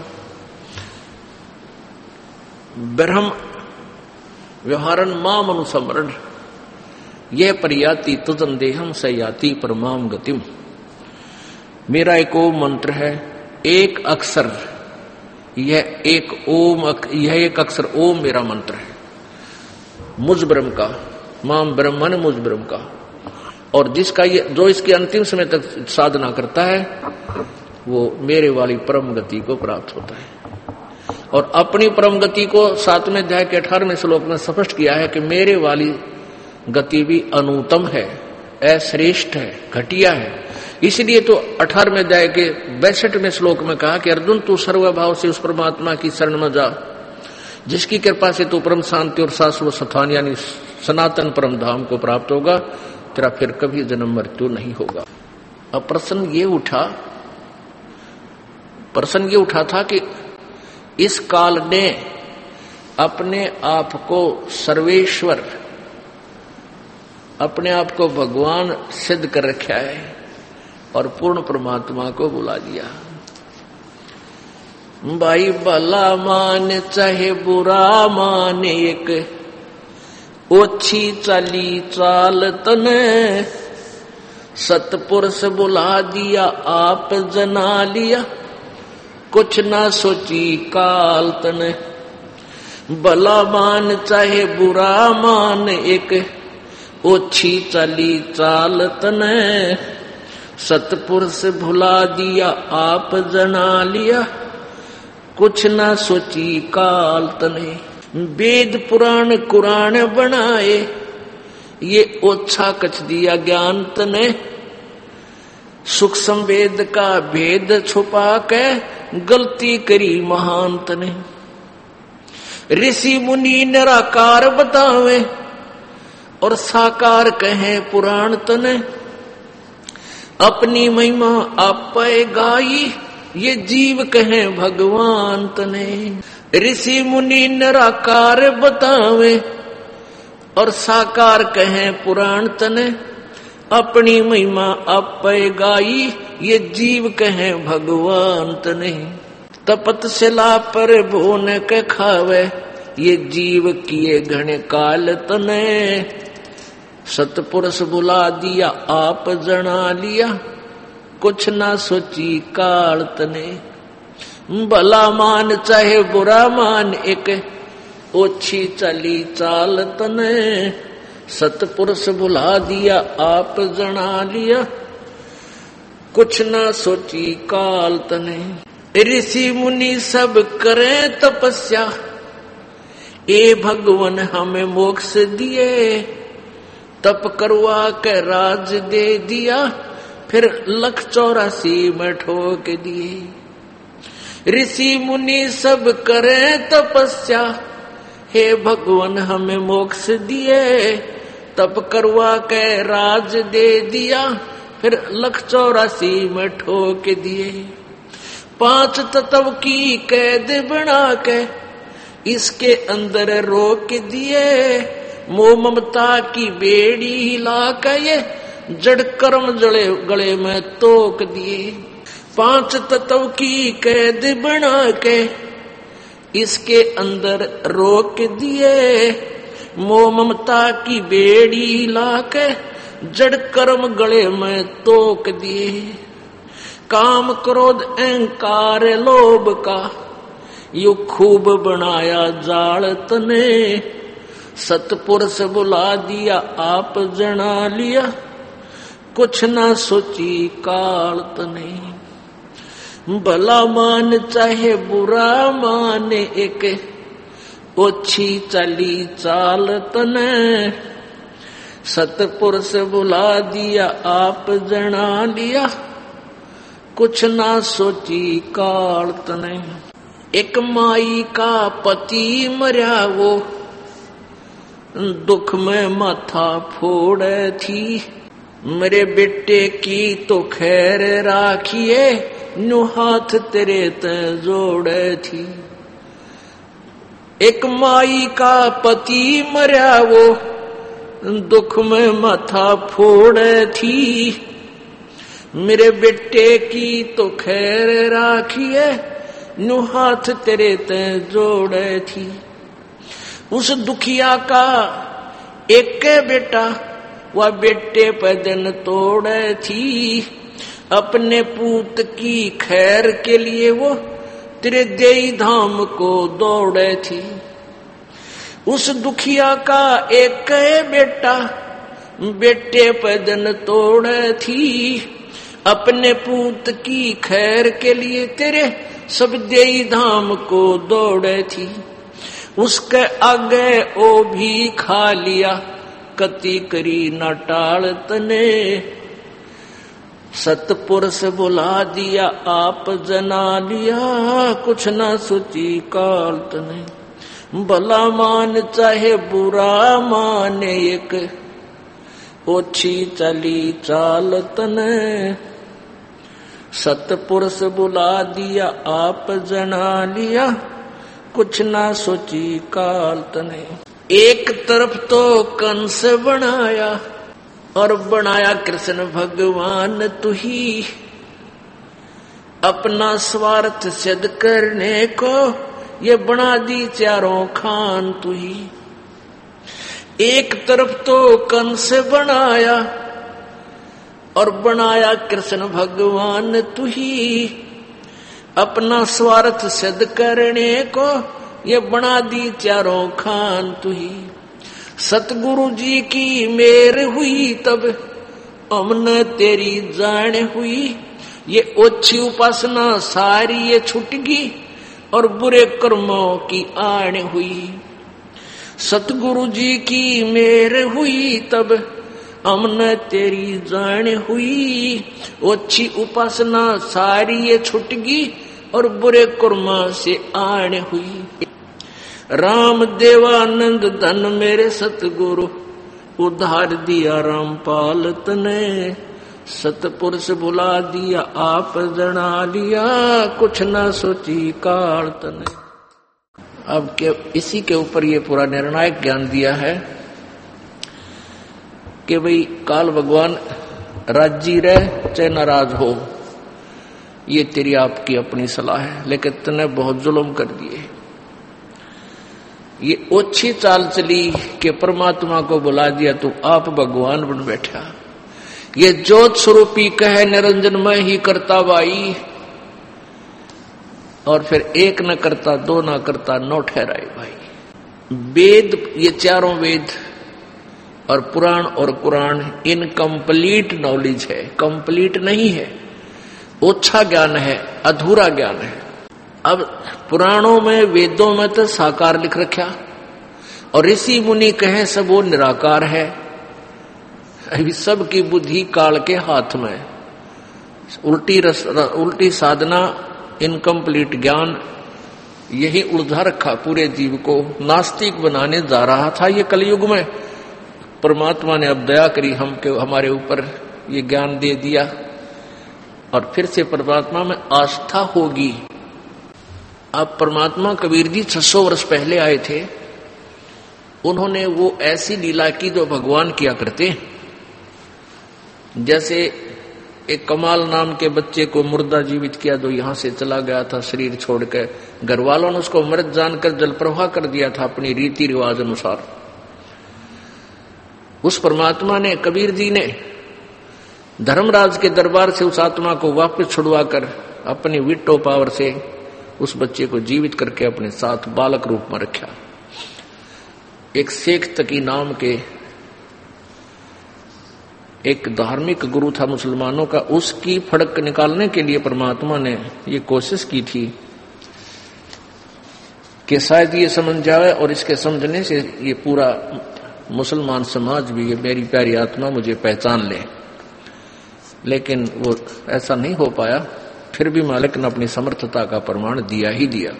ब्रह्म व्यवहारन माम अनुसमरण यह परियाति तुजन देहम सयाति परमाम गतिम। मेरा एक ओम मंत्र है, एक अक्षर, यह एक ओम, यह एक अक्षर ओम मेरा मंत्र है, मुझ ब्रह्म का, माम ब्रह्मन मुझ ब्रह्म का। और जिसका ये, जो इसके अंतिम समय तक साधना करता है वो मेरे वाली परम गति को प्राप्त होता है। और अपनी परम गति को सातवें अध्याय के अठारहवें श्लोक में स्पष्ट किया है कि मेरे वाली गति भी अनुत्तम है, अश्रेष्ठ है, घटिया है। इसलिए तो अठारहवें अध्याय के बैसठवें श्लोक में कहा कि अर्जुन तू सर्वभाव से उस परमात्मा की शरण में जा जिसकी कृपा से तू परम शांति और शाश्वत स्थान यानी सनातन परम धाम को प्राप्त होगा, तेरा फिर कभी जन्म मृत्यु नहीं होगा। अब प्रश्न ये उठा प्रश्न ये उठा था कि इस काल ने अपने आप को सर्वेश्वर, अपने आप को भगवान सिद्ध कर रखा है और पूर्ण परमात्मा को बुला दिया। भाई भला मान चाहे बुरा मान, एक ओछी चाली चाल तने, सतपुरुष बुला दिया आप जना लिया, कुछ ना सोची काल तने। भला मान चाहे बुरा मान, एक ओछी चाली चाल तने, सतपुरुष भुला दिया आप जना लिया, कुछ ना सोची काल तने। वेद पुराण कुरान बनाए, ये ओछा कच दिया ज्ञान तने, सूक्ष्म वेद का भेद छुपा के गलती करी महान तने। ऋषि मुनि निराकार बतावे और साकार कहे पुराण तने, अपनी महिमा आप गाई ये जीव कहे भगवान तने। ऋषि मुनि निराकार बतावे और साकार कहे पुराण तने, अपनी महिमा आप गाई ये जीव कहे भगवान तने। तपतशिला पर भोन के खावे ये जीव किए घने काल तने, सतपुरुष बुला दिया आप जना लिया, कुछ ना सोची काल तने। भला मान चाहे बुरा मान, एक ओछी चली चाल तने, सतपुरुष बुला दिया आप जना लिया, कुछ ना सोची काल तने। ऋषि मुनि सब करे तपस्या, ए भगवान हमें मोक्ष दिए, तप करवा के राज दे दिया, फिर लख चौरासी में ठोक दिए। ऋषि मुनि सब करे तपस्या, हे भगवान हमें मोक्ष दिए, तप करवा के राज दे दिया, फिर लख चौरासी में ठोक दिए। पांच तत्व की कैद बना के इसके अंदर रोक दिए, मोह ममता की बेड़ी हिला के ये जड़ कर्म जड़े गले में तोक दिए। पांच तत्व की कैद बना के इसके अंदर रोक दिए, मोह ममता की बेड़ी हिला के जड़ कर्म गले में तोक दिए। काम क्रोध अहंकार लोभ का यू खूब बनाया जाल तने, सतपुरुष बुला दिया आप जना लिया, कुछ ना सोची काल तने। भला मान चाहे बुरा मान, एक ओछी चली चाल तने, सतपुरुष बुला दिया आप जना लिया, कुछ ना सोची काल तने। एक माई का पति मरा वो दुख में माथा फोड़े थी, मेरे बेटे की तो खैर राखिए, नु हाथ तेरे ते जोड़े थी। एक माई का पति मरा वो दुख में माथा फोड़े थी, मेरे बेटे की तो खैर राखिए, नु हाथ तेरे ते जोड़े थी। उस दुखिया का एक बेटा वह बेटे पे दिन तोड़े थी, अपने पूत की खैर के लिए वो तेरे देई धाम को दौड़े थी। उस दुखिया का एक बेटा बेटे पे दिन तोड़े थी, अपने पूत की खैर के लिए तेरे सब देई धाम को दौड़े थी। उसके आगे ओ भी खा लिया, कति करी न टाल तने, सतपुरुष बुला दिया आप जना लिया, कुछ न सोची काल तने। भला मान चाहे बुरा माने, एक ओछी चली चाल तने, सतपुरुष बुला दिया आप जना लिया, कुछ ना सोची काल तने। एक तरफ तो कंस बनाया और बनाया कृष्ण भगवान तू ही, अपना स्वार्थ सिद्ध करने को ये बना दी चारों खान तू ही। एक तरफ तो कंस बनाया और बनाया कृष्ण भगवान तू ही, अपना स्वार्थ सिद्ध करने को ये बना दी चारों खान तू ही। सतगुरु जी की मेर हुई तब हमने तेरी जान हुई, ये ओछी उपासना सारी ये छूट गई और बुरे कर्मों की आन हुई। सतगुरु जी की मेर हुई तब हमने तेरी जान हुई, ओछी उपासना सारी ये छूट गई और बुरे कर्मा से आन हुई। राम देवानंद धन मेरे सतगुरु, उधार दिया रामपाल तने, सतपुरुष बुला दिया आप जना लिया, कुछ न सोची काल तने। अब के इसी के ऊपर ये पूरा निर्णायक ज्ञान दिया है कि भाई काल भगवान राजी रहे चाहे नाराज हो, ये तेरी आपकी अपनी सलाह है, लेकिन तूने बहुत जुल्म कर दिए। ये ओछी चाल चली कि परमात्मा को बुला दिया तो आप भगवान बन बैठा। ये ज्योत स्वरूपी कहे निरंजन में ही करता भाई, और फिर एक न करता दो न करता नौ ठहराए भाई। वेद ये चारों वेद और पुराण और कुरान इनकम्प्लीट नॉलेज है, कंप्लीट नहीं है, ओछा ज्ञान है, अधूरा ज्ञान है। अब पुराणों में वेदों में तो साकार लिख रखा और ऋषि मुनि कहे सब वो निराकार है। अभी सबकी बुद्धि काल के हाथ में, उल्टी रस, उल्टी साधना, इनकम्प्लीट ज्ञान, यही उलझा रखा पूरे जीव को, नास्तिक बनाने जा रहा था ये कलयुग में। परमात्मा ने अब दया करी हम के हमारे ऊपर ये ज्ञान दे दिया और फिर से परमात्मा में आस्था होगी। अब परमात्मा कबीर जी छह सौ वर्ष पहले आए थे, उन्होंने वो ऐसी लीला की जो भगवान किया करते। जैसे एक कमाल नाम के बच्चे को मुर्दा जीवित किया, जो यहां से चला गया था शरीर छोड़कर, घर वालों ने उसको मृत जानकर जल प्रवाह कर दिया था अपनी रीति रिवाज अनुसार। उस परमात्मा ने, कबीर जी ने धर्मराज के दरबार से उस आत्मा को वापस छुड़वाकर अपनी विटो पावर से उस बच्चे को जीवित करके अपने साथ बालक रूप में रखा। एक शेख तकी नाम के एक धार्मिक गुरु था मुसलमानों का, उसकी फड़क निकालने के लिए परमात्मा ने ये कोशिश की थी कि शायद ये समझ जाए और इसके समझने से ये पूरा मुसलमान समाज भी, ये मेरी प्यारी आत्मा मुझे पहचान ले। लेकिन वो ऐसा नहीं हो पाया। फिर भी मालिक ने अपनी समर्थता का प्रमाण दिया ही दिया।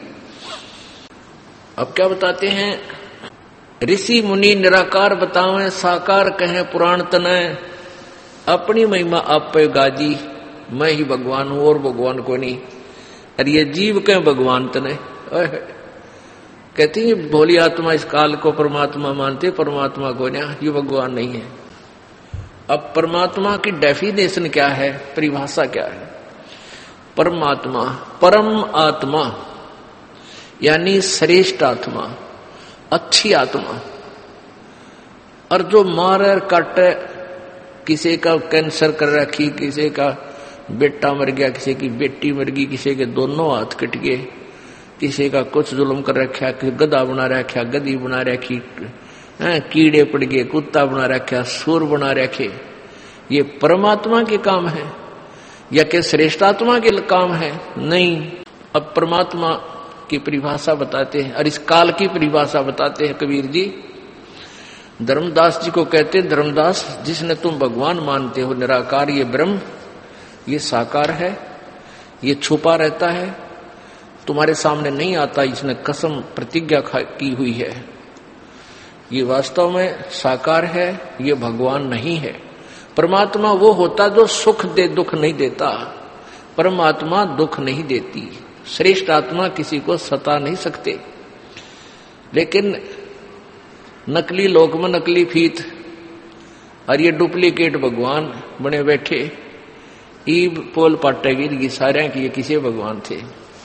अब क्या बताते हैं, ऋषि मुनि निराकार बतावें, साकार कहें पुराण तनय, अपनी महिमा आप पे गाजी, मैं ही भगवान हूं और भगवान को नहीं। अरे ये जीव कहें भगवान तनय, कहती है भोली आत्मा इस काल को परमात्मा मानते, परमात्मा को ना, ये भगवान नहीं है। अब परमात्मा की डेफिनेशन क्या है, परिभाषा क्या है? परमात्मा परम आत्मा यानी श्रेष्ठ आत्मा, अच्छी आत्मा। और जो मार काटे, किसी का कैंसर कर रखी, किसी का बेटा मर गया, किसी की बेटी मर गई, किसी के दोनों हाथ कट गए, किसी का कुछ जुल्म कर रखा, किसी गधा बना रखा, गधी बना रखी, कीड़े पड़ गए, कुत्ता बना रखा, सूर बना रखे, ये परमात्मा के काम है या कि श्रेष्ठ आत्मा के काम है? नहीं। अब परमात्मा की परिभाषा बताते हैं और इस काल की परिभाषा बताते हैं कबीर जी। धर्मदास जी को कहते हैं, धर्मदास जिसने तुम भगवान मानते हो निराकार, ये ब्रह्म, ये साकार है, ये छुपा रहता है, तुम्हारे सामने नहीं आता, इसने कसम प्रतिज्ञा की हुई है, ये वास्तव में साकार है, ये भगवान नहीं है। परमात्मा वो होता जो सुख दे, दुख नहीं देता। परमात्मा दुख नहीं देती। श्रेष्ठ आत्मा किसी को सता नहीं सकते। लेकिन नकली लोक में नकली फीत और ये डुप्लीकेट भगवान बने बैठे, ईब पोल पाटेगिर ये सारे की ये किसी भगवान थे।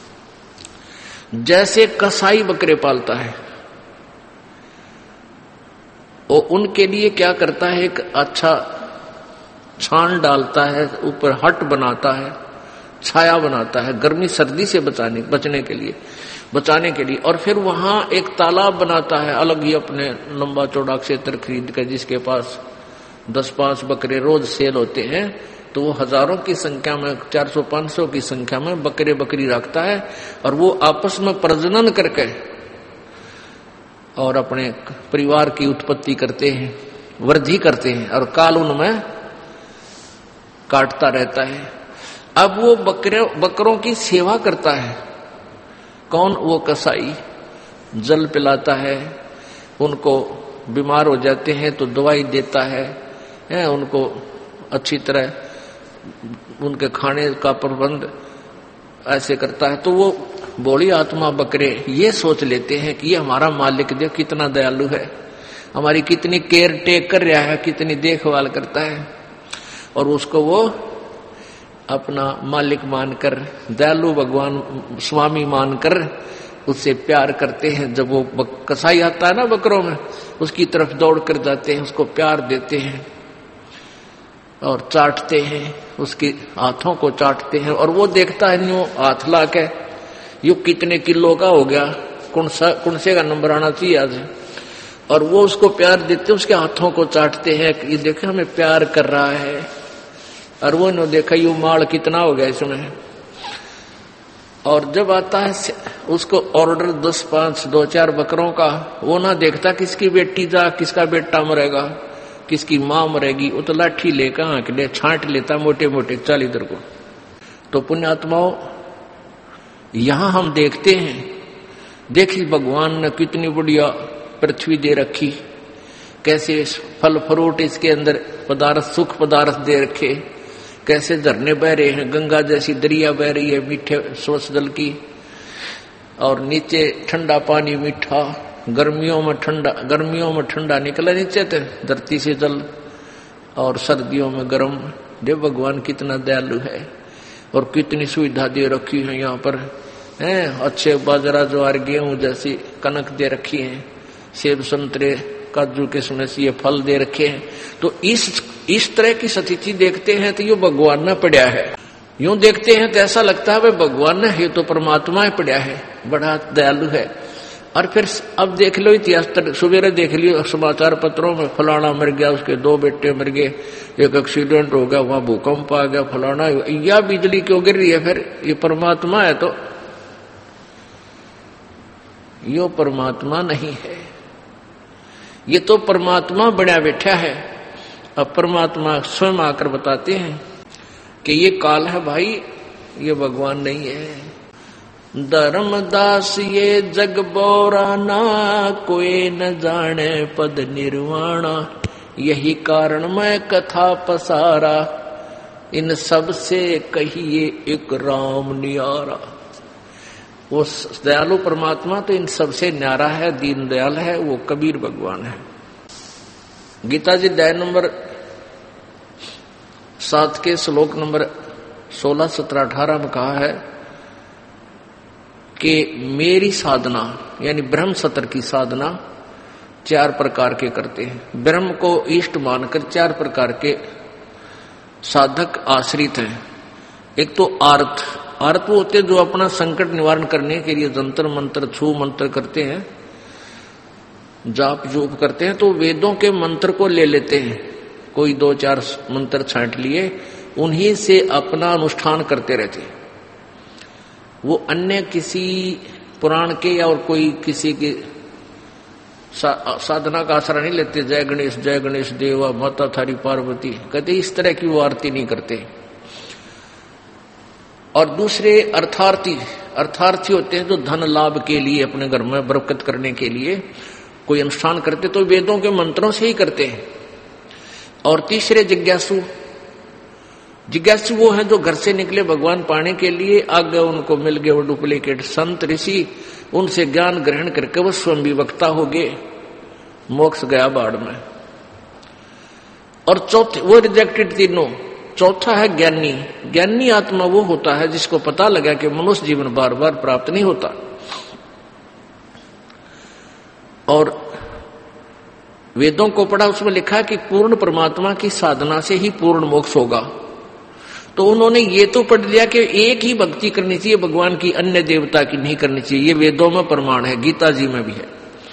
जैसे कसाई बकरे पालता है, वो उनके लिए क्या करता है, एक अच्छा छान डालता है, ऊपर हट बनाता है, छाया बनाता है, गर्मी सर्दी से बचाने बचने के लिए बचाने के लिए और फिर वहां एक तालाब बनाता है अलग ही अपने लंबा चौड़ा क्षेत्र खरीद कर। जिसके पास दस पांच बकरे रोज सेल होते हैं तो वो हजारों की संख्या में, चार सौ पांच सौ की संख्या में बकरे बकरी रखता है और वो आपस में प्रजनन करके और अपने परिवार की उत्पत्ति करते हैं, वृद्धि करते हैं और काल उनमें काटता रहता है। अब वो बकरे बकरों की सेवा करता है। कौन? वो कसाई। जल पिलाता है, उनको बीमार हो जाते हैं तो दवाई देता है, है उनको अच्छी तरह उनके खाने का प्रबंध ऐसे करता है। तो वो बोली आत्मा बकरे ये सोच लेते हैं कि ये हमारा मालिक देख कितना दयालु है, हमारी कितनी केयर टेक कर रहा है, कितनी देखभाल करता है, और उसको वो अपना मालिक मानकर, दयालु भगवान स्वामी मानकर उससे प्यार करते हैं। जब वो कसाई आता है ना बकरों में, उसकी तरफ दौड़ कर जाते हैं, उसको प्यार देते हैं और चाटते हैं, उसके हाथों को चाटते हैं और वो देखता है यूं हाथ ला के, यू कितने किलो का हो गया, कौन सा कौन से का नंबर आना चाहिए आज, और वो उसको प्यार देते, उसके हाथों को चाटते हैं कि ये देखे हमें प्यार कर रहा है। और वो ने देखा यू माल कितना हो गया इसमें। और जब आता है उसको ऑर्डर दस पांच दो चार बकरों का, वो ना देखता किसकी बेटी जा, किसका बेटा मरेगा, किसकी मां मरेगी, वो तो लाठी लेकर आंख ले छांट लेता मोटे मोटे चाल इधर को। तो पुण्यात्माओं, यहां हम देखते हैं, देखी भगवान ने कितनी बढ़िया पृथ्वी दे रखी, कैसे फल फ्रूट इसके अंदर पदार्थ, सुख पदार्थ दे रखे, कैसे झरने बह रहे हैं, गंगा जैसी दरिया बह रही है मीठे स्वच्छ जल की, और नीचे ठंडा पानी मीठा, गर्मियों में ठंडा गर्मियों में ठंडा निकला नीचे थे धरती से जल, और सर्दियों में गर्म। देव भगवान कितना दयालु है और कितनी सुविधा दे रखी है यहाँ पर, हैं अच्छे बाजरा ज्वार गेहूं जैसी कनक दे रखी है, सेब संतरे काजू किशमिश ये फल दे रखे हैं। तो इस इस तरह की स्थिति देखते हैं तो ये भगवान ने पड़ा है। यूं देखते हैं तो ऐसा लगता है भाई भगवान ने, ये तो परमात्मा ही पड़ा है, बड़ा दयालु है। और फिर अब देख लो इतिहास, सवेरे देख लियो समाचार पत्रों में, फलाना मर गया, उसके दो बेटे मर गए, एक एक्सीडेंट हो गया, वहां भूकंप आ गया, फलाना, या बिजली क्यों गिर रही है? फिर ये परमात्मा है तो यो परमात्मा नहीं है, ये तो परमात्मा बड़ा बैठा है। अब परमात्मा स्वयं आकर बताते हैं कि ये काल है भाई, ये भगवान नहीं है। धर्मदास ये जग बोराना, कोई न जाने पद निर्वाणा, यही कारण मैं कथा पसारा, इन सब से कहिए एक राम नियारा। वो दयालु परमात्मा तो इन सबसे न्यारा है, दीन दयाल है, वो कबीर भगवान है। गीता जी अध्याय नंबर सात के श्लोक नंबर सोलह सत्रह अठारह में कहा है कि मेरी साधना यानी ब्रह्म सत्र की साधना चार प्रकार के करते हैं। ब्रह्म को इष्ट मानकर चार प्रकार के साधक आश्रित हैं। एक तो आर्थ, आर्थ वो होते जो अपना संकट निवारण करने के लिए जंतर मंत्र छू मंत्र करते हैं, जाप जूप करते हैं, तो वेदों के मंत्र को ले लेते हैं, कोई दो चार मंत्र छांट लिए, उन्हीं से अपना अनुष्ठान करते रहते हैं। वो अन्य किसी पुराण के या और कोई किसी के सा, साधना का आसरा नहीं लेते। जय गणेश जय गणेश देवा माता थारी पार्वती कहते, इस तरह की वो आरती नहीं करते। और दूसरे अर्थार्थी, अर्थार्थी होते हैं जो धन लाभ के लिए अपने घर में बरकत करने के लिए कोई अनुष्ठान करते, तो वेदों के मंत्रों से ही करते हैं। और तीसरे जिज्ञासु, जिज्ञासु वो है जो घर से निकले भगवान पाने के लिए, आगे उनको मिल गए वो डुप्लीकेट संत ऋषि, उनसे ज्ञान ग्रहण करके वो स्वयं भी वक्ता हो गए, मोक्ष गया बाढ़ में। और चौथे वो रिजेक्टेड तीनों। चौथा है ज्ञानी। ज्ञानी आत्मा वो होता है जिसको पता लगा कि मनुष्य जीवन बार बार प्राप्त नहीं होता, और वेदों को पढ़ा, उसमें लिखा कि पूर्ण परमात्मा की साधना से ही पूर्ण मोक्ष होगा। तो उन्होंने ये तो पढ़ लिया कि एक ही भक्ति करनी चाहिए भगवान की, अन्य देवता की नहीं करनी चाहिए। ये वेदों में प्रमाण है, गीता जी में भी है।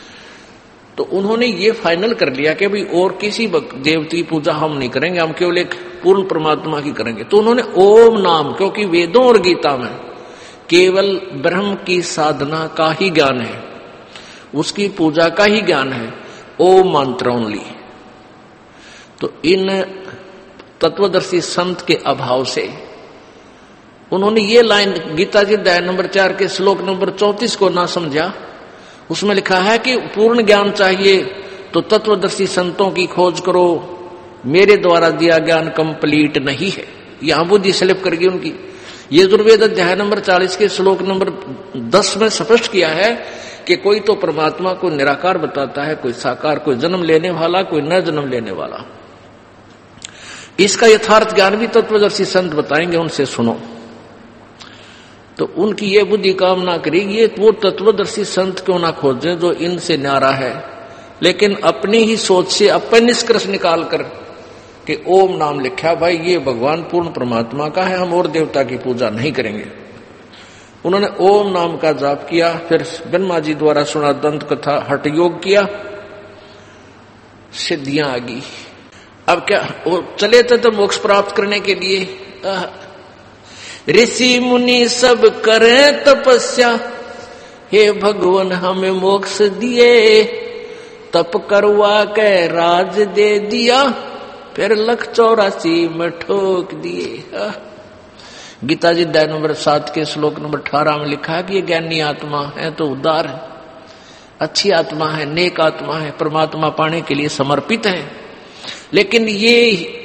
तो उन्होंने ये फाइनल कर लिया कि भाई और किसी देवता की पूजा हम नहीं करेंगे, हम केवल एक पूर्ण परमात्मा की करेंगे। तो उन्होंने ओम नाम, क्योंकि वेदों और गीता में केवल ब्रह्म की साधना का ही ज्ञान है, उसकी पूजा का ही ज्ञान है, ओम मंत्र ओनली। तो इन तत्वदर्शी संत के अभाव से उन्होंने ये लाइन गीता जी अध्याय नंबर चार के श्लोक नंबर चौंतीस को ना समझा। उसमें लिखा है कि पूर्ण ज्ञान चाहिए तो तत्वदर्शी संतों की खोज करो, मेरे द्वारा दिया ज्ञान कंप्लीट नहीं है। यहां बुद्धि स्लिप कर गई उनकी। यजुर्वेद अध्याय नंबर चालीस के श्लोक नंबर दस में स्पष्ट किया है कि कोई तो परमात्मा को निराकार बताता है, कोई साकार, कोई जन्म लेने वाला, कोई न जन्म लेने वाला। इसका यथार्थ ज्ञान भी तत्वदर्शी संत बताएंगे, उनसे सुनो। तो उनकी ये बुद्धि काम ना करेगी, ये वो तत्वदर्शी संत क्यों ना खोजें जो इनसे न्यारा है, लेकिन अपनी ही सोच से अपन निष्कर्ष निकाल कर कि ओम नाम लिखा, भाई ये भगवान पूर्ण परमात्मा का है, हम और देवता की पूजा नहीं करेंगे। उन्होंने ओम नाम का जाप किया, फिर ब्रह्मा जी द्वारा सुना दंत कथा, हठ योग किया, सिद्धियां आ गई। अब क्या वो चले थे तो मोक्ष प्राप्त करने के लिए। ऋषि मुनि सब करें तपस्या, हे भगवान हमें मोक्ष दिए, तप करवा के राज दे दिया, फिर लख चौरासी में ठोक दिए। गीता जी अध्याय नंबर सात के श्लोक नंबर अठारह में लिखा है कि ये ज्ञानी आत्मा है तो उदार है, अच्छी आत्मा है, नेक आत्मा है, परमात्मा पाने के लिए समर्पित है। लेकिन ये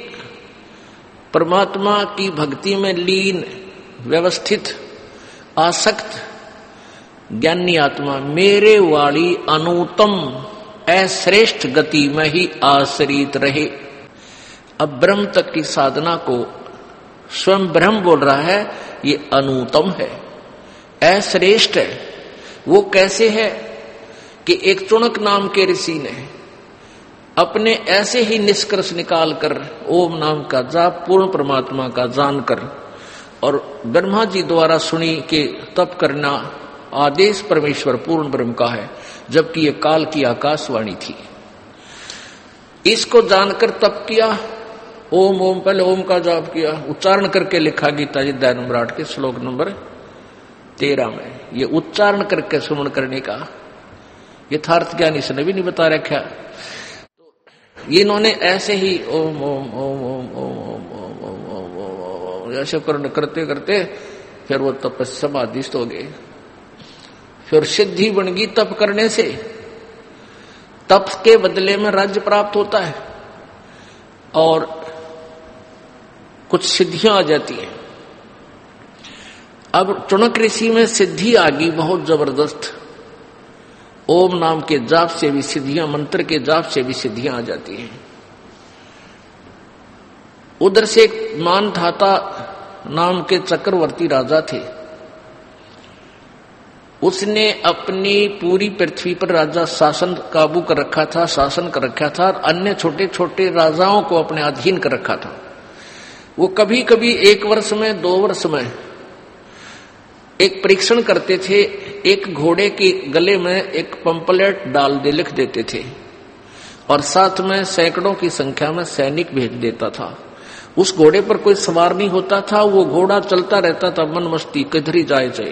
परमात्मा की भक्ति में लीन, व्यवस्थित, आसक्त ज्ञानी आत्मा मेरे वाली अनुत्तम अश्रेष्ठ गति में ही आश्रित रहे। अब ब्रह्म तक की साधना को स्वयं ब्रह्म बोल रहा है, ये अनुत्तम है, अश्रेष्ठ है। वो कैसे है कि एक चुनक नाम के ऋषि ने अपने ऐसे ही निष्कर्ष निकाल कर ओम नाम का जाप पूर्ण परमात्मा का जानकर, और ब्रह्मा जी द्वारा सुनी कि तप करना आदेश परमेश्वर पूर्ण ब्रह्म का है, जबकि ये काल की आकाशवाणी थी। इसको जानकर तप किया, ओम ओम पहले ओम का जाप किया, उच्चारण करके लिखा गीता जी अध्याय नंबर आठ के श्लोक नंबर तेरह में। ये उच्चारण करके सुमन करने का यथार्थ ज्ञान इसने भी नहीं बता रखा। तो इन्होंने ऐसे ही ओम ओम ओम ओम ओम ओम ओम ओम ऐसे करते करते फिर वो तप समाधिस्थ हो गए। फिर सिद्धि बन गई तप करने से। तप के बदले में राज्य प्राप्त होता है और कुछ सिद्धियां आ जाती हैं। अब चुनक ऋषि में सिद्धि आ गई बहुत जबरदस्त। ओम नाम के जाप से भी सिद्धियां, मंत्र के जाप से भी सिद्धियां आ जाती हैं। उधर से एक मानधाता नाम के चक्रवर्ती राजा थे। उसने अपनी पूरी पृथ्वी पर राजा शासन काबू कर रखा था, शासन कर रखा था, और अन्य छोटे छोटे राजाओं को अपने अधीन कर रखा था। वो कभी कभी एक वर्ष में, दो वर्ष में एक परीक्षण करते थे। एक घोड़े के गले में एक पंपलेट डाल दे, लिख देते थे, और साथ में सैकड़ों की संख्या में सैनिक भेज देता था। उस घोड़े पर कोई सवार नहीं होता था, वो घोड़ा चलता रहता था मन मस्ती, किधर ही जाए जाए।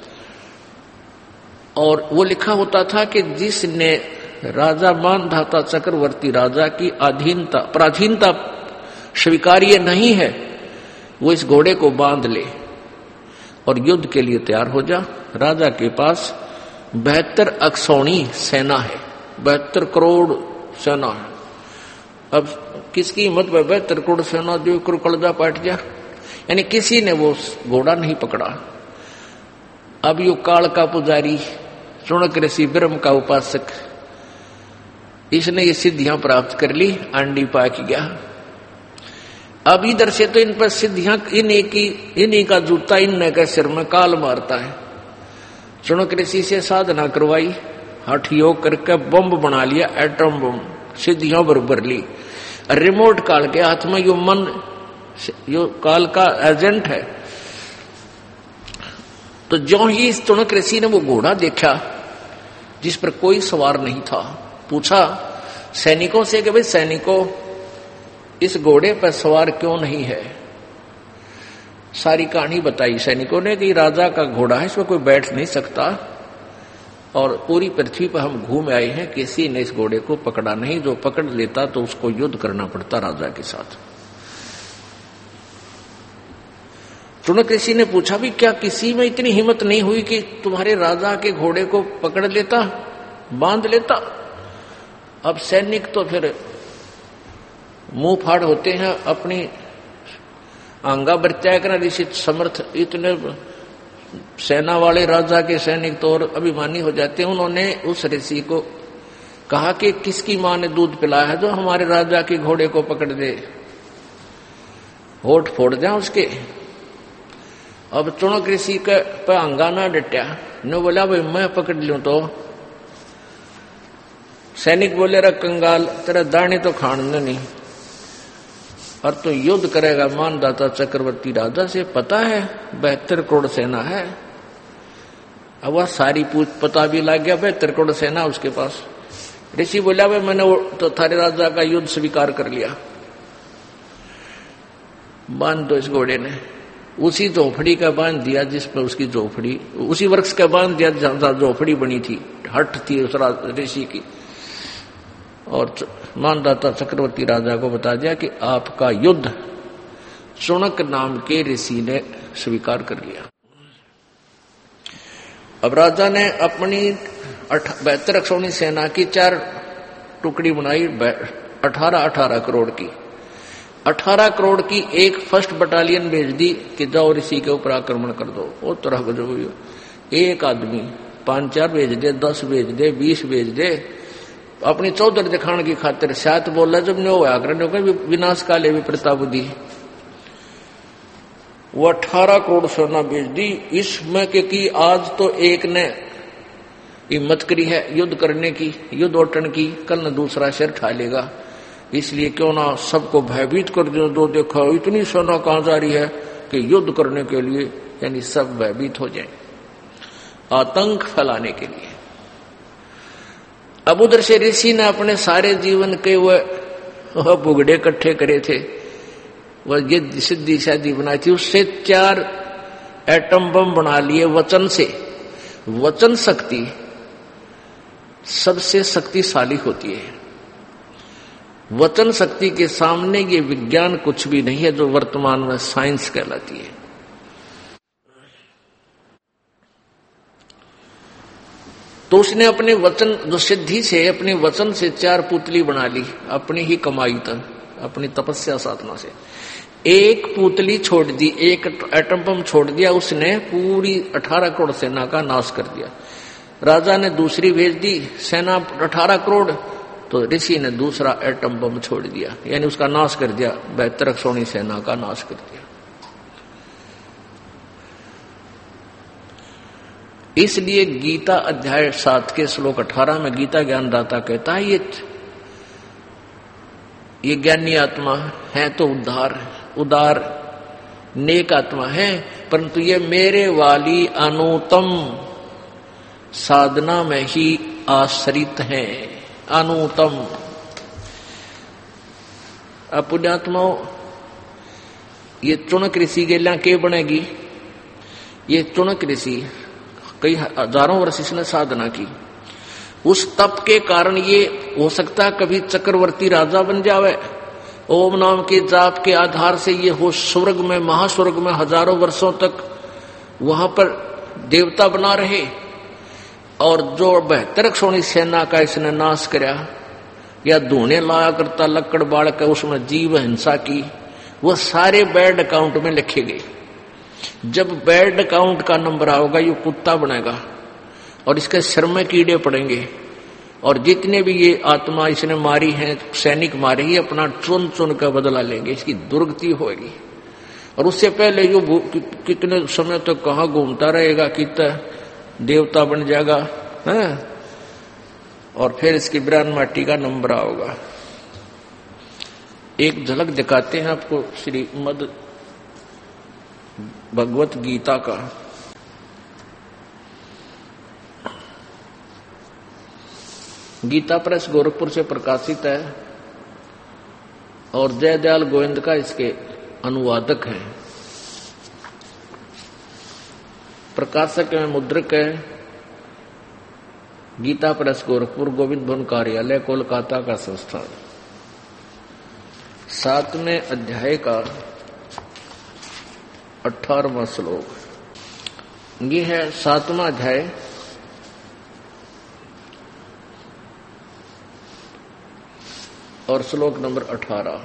और वो लिखा होता था कि जिसने राजा मानधाता चक्रवर्ती राजा की अधीनता, पराधीनता स्वीकार्य नहीं है, वो इस घोड़े को बांध ले और युद्ध के लिए तैयार हो जा। राजा के पास बहत्तर अक्षौणी सेना है, बहत्तर करोड़ सेना है। अब किसकी हिम्मत में बहत्तर करोड़ सेना जो कलजा पाट जा, यानी किसी ने वो घोड़ा नहीं पकड़ा। अब यो काल का पुजारी, चुनक ऋषि, ब्रह्म का उपासक, इसने ये सिद्धियां प्राप्त कर ली, आंडी पाक गया। अब इधर से तो इन पर सिद्धियां, इन्हीं की, इन्हीं का जूता इनने के सिर में काल मारता है। चुनक ऋषि से साधना करवाई, हठ योग करके बम बना लिया, एटम बम, सिद्धियां बरबर ली। रिमोट काल के हाथ में, यो मन, यो काल का एजेंट है। तो जो ही इस चुनक ऋषि ने वो घोड़ा देखा जिस पर कोई सवार नहीं था, पूछा सैनिकों से कि भाई सैनिकों, इस घोड़े पर सवार क्यों नहीं है? सारी कहानी बताई सैनिकों ने कि राजा का घोड़ा है, इसमें कोई बैठ नहीं सकता, और पूरी पृथ्वी पर हम घूम आए हैं, किसी ने इस घोड़े को पकड़ा नहीं। जो पकड़ लेता तो उसको युद्ध करना पड़ता राजा के साथ। चुनक ऋषि ने पूछा भी क्या किसी में इतनी हिम्मत नहीं हुई कि तुम्हारे राजा के घोड़े को पकड़ लेता, बांध लेता? अब सैनिक तो फिर मुंह फाड़ होते हैं, अपनी आंगा बरत्या करना ऋषि समर्थ, इतने सेना वाले राजा के सैनिक तो और अभिमानी हो जाते हैं। उन्होंने उस ऋषि को कहा कि किसकी मां ने दूध पिलाया है जो हमारे राजा के घोड़े को पकड़ दे, होठ फोड़ जाए उसके। अब चुनक ऋषि के पे अंगाना डटया, ने बोला भाई मैं पकड़ लूं तो? सैनिक बोले रे कंगाल, तेरा दाने तो खाने नहीं, और तो युद्ध करेगा मानदाता चक्रवर्ती राजा से, पता है बहत्तर करोड़ सेना है। अब वह सारी पूछ पता भी लग गया, बहत्तर करोड़ सेना उसके पास। ऋषि बोला भाई मैंने तो थारे राजा का युद्ध स्वीकार कर लिया, बांध दो इस घोड़े ने। उसी झोपड़ी का बांध दिया जिस पर उसकी झोपड़ी, उसी वृक्ष का बांध दिया जहां झोपड़ी बनी थी, हट थी उस ऋषि की। और मानदाता चक्रवर्ती राजा को बता दिया कि आपका युद्ध चुनक नाम के ऋषि ने स्वीकार कर लिया। अब राजा ने अपनी बहत्तर अक्षौणी सेना की चार टुकड़ी बनाई, अठारह अठारह करोड़ की। अठारह करोड़ की एक फर्स्ट बटालियन भेज दी कि जाओ ऋषि के ऊपर आक्रमण कर दो। वो तरह जो एक आदमी पांच चार भेज दे, दस भेज दे, बीस भेज दे, अपनी चौधर दिखाने की खातिर। सात बोला जब ने आग्रह विनाश काले भी प्रताबुद्धि, वो अठारह करोड़ सेना भेज दी। इसमें के की आज तो एक ने हिम्मत करी है युद्ध करने की, युद्ध ओटन की, कल न दूसरा शहर खा लेगा, इसलिए क्यों ना सबको भयभीत कर दो। दो देखो इतनी सेना कहां जा रही है कि युद्ध करने के लिए, यानी सब भयभीत हो जाए, आतंक फैलाने के लिए। अब उधर से ऋषि ने अपने सारे जीवन के वह बुगड़े इकट्ठे करे थे, वह ये सिद्धि शादी बनाई थी, उससे चार एटम बम बना लिए वचन से। वचन शक्ति सबसे शक्तिशाली होती है। वचन शक्ति के सामने ये विज्ञान कुछ भी नहीं है, जो वर्तमान में साइंस कहलाती है। तो उसने अपने वचन, जो सिद्धि से, अपने वचन से चार पुतली बना ली, अपनी ही कमाई तक, अपनी तपस्या साधना से। एक पुतली छोड़ दी, एक एटम बम छोड़ दिया, उसने पूरी अठारह करोड़ सेना का नाश कर दिया। राजा ने दूसरी भेज दी सेना अठारह करोड़, तो ऋषि ने दूसरा एटम बम छोड़ दिया, यानी उसका नाश कर दिया, बहत्तर सोनी सेना का नाश कर दिया। इसलिए गीता अध्याय सात के श्लोक अठारह में गीता ज्ञानदाता कहता है ये ये ज्ञानी आत्मा है तो उद्धार उदार नेक आत्मा है, परंतु ये मेरे वाली अनुतम साधना में ही आश्रित है। अनुतम पुण्यात्माओं, ये चुनक ऋषि गेला के बनेगी। ये चुनक ऋषि कई हजारों वर्ष इसने साधना की, उस तप के कारण ये हो सकता है कभी चक्रवर्ती राजा बन जावे। ओम नाम के जाप के आधार से ये हो स्वर्ग में, महास्वर्ग में हजारों वर्षों तक वहां पर देवता बना रहे। और जो बहत्तर सोनी सेना का इसने नाश कराया, या धूने लाया करता लकड़ बाढ़ का उसमें जीव हिंसा की, वो सारे बैड अकाउंट में लिखे गए। जब बैड अकाउंट का नंबर आओगा ये कुत्ता बनेगा और इसके सिर में कीड़े पड़ेंगे, और जितने भी ये आत्मा इसने मारी है, सैनिक मारे, ही अपना चुन चुन का बदला लेंगे, इसकी दुर्गति होगी। और उससे पहले यो कि, कितने समय तक तो कहाँ घूमता रहेगा, कितना देवता बन जाएगा है? और फिर इसकी ब्रान माटी का नंबर आओगा। एक झलक दिखाते हैं आपको श्रीमद् भगवत गीता का। गीता प्रेस गोरखपुर से प्रकाशित है और जयदयाल गोविंद का इसके अनुवादक है। प्रकाशक में मुद्रक है गीता प्रेस गोरखपुर, गोविंद भवन कार्यालय, कोलकाता का संस्थान। सातवें अध्याय का अठारहवां श्लोक। ये है सातवां अध्याय और श्लोक नंबर अठारह।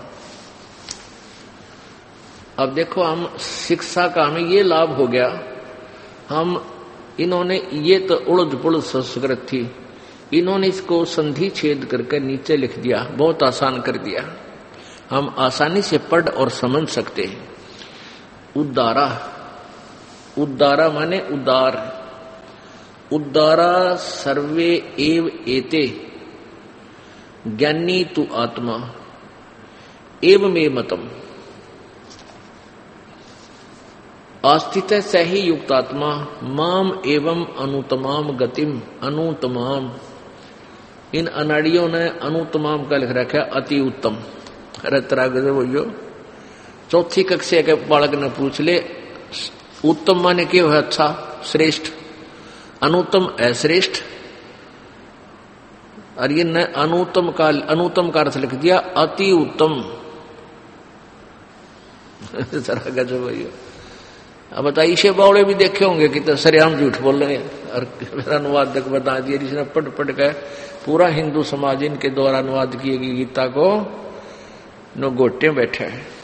अब देखो, हम शिक्षा का हमें ये लाभ हो गया, हम इन्होंने ये तो उड़द पुड़द संस्कृत थी, इन्होंने इसको संधि छेद करके नीचे लिख दिया, बहुत आसान कर दिया, हम आसानी से पढ़ और समझ सकते हैं। उद्दारा, उद्दारा माने उदार, उद्दारा सर्वे एव एते ज्ञानी तु आत्मा एवमे मतम आस्थित सही युक्तात्मा माम एवं अनुतमाम गतिम अनुतमाम। इन अनाड़ियों ने अनुतमाम का लिख रखा अति उत्तम। अरे तरह बोलो, चौथी कक्षा के बालक ने पूछ ले उत्तम माने क्यों है अच्छा श्रेष्ठ, अनुत्तम अश्रेष्ठ। और ये न अनुत्तम का अनुत्तम का अर्थ लिख दिया अति उत्तम। जरा गजब भैया। अब बताइए, इसे बावड़े भी देखे होंगे कि तो सरेआम झूठ बोल रहे हैं। और मेरा अनुवाद तक बता दिया, जिसने पढ़ पढ़ कर पूरा हिंदू समाज इनके द्वारा अनुवाद किए गई गीता को नो गोटे बैठे है।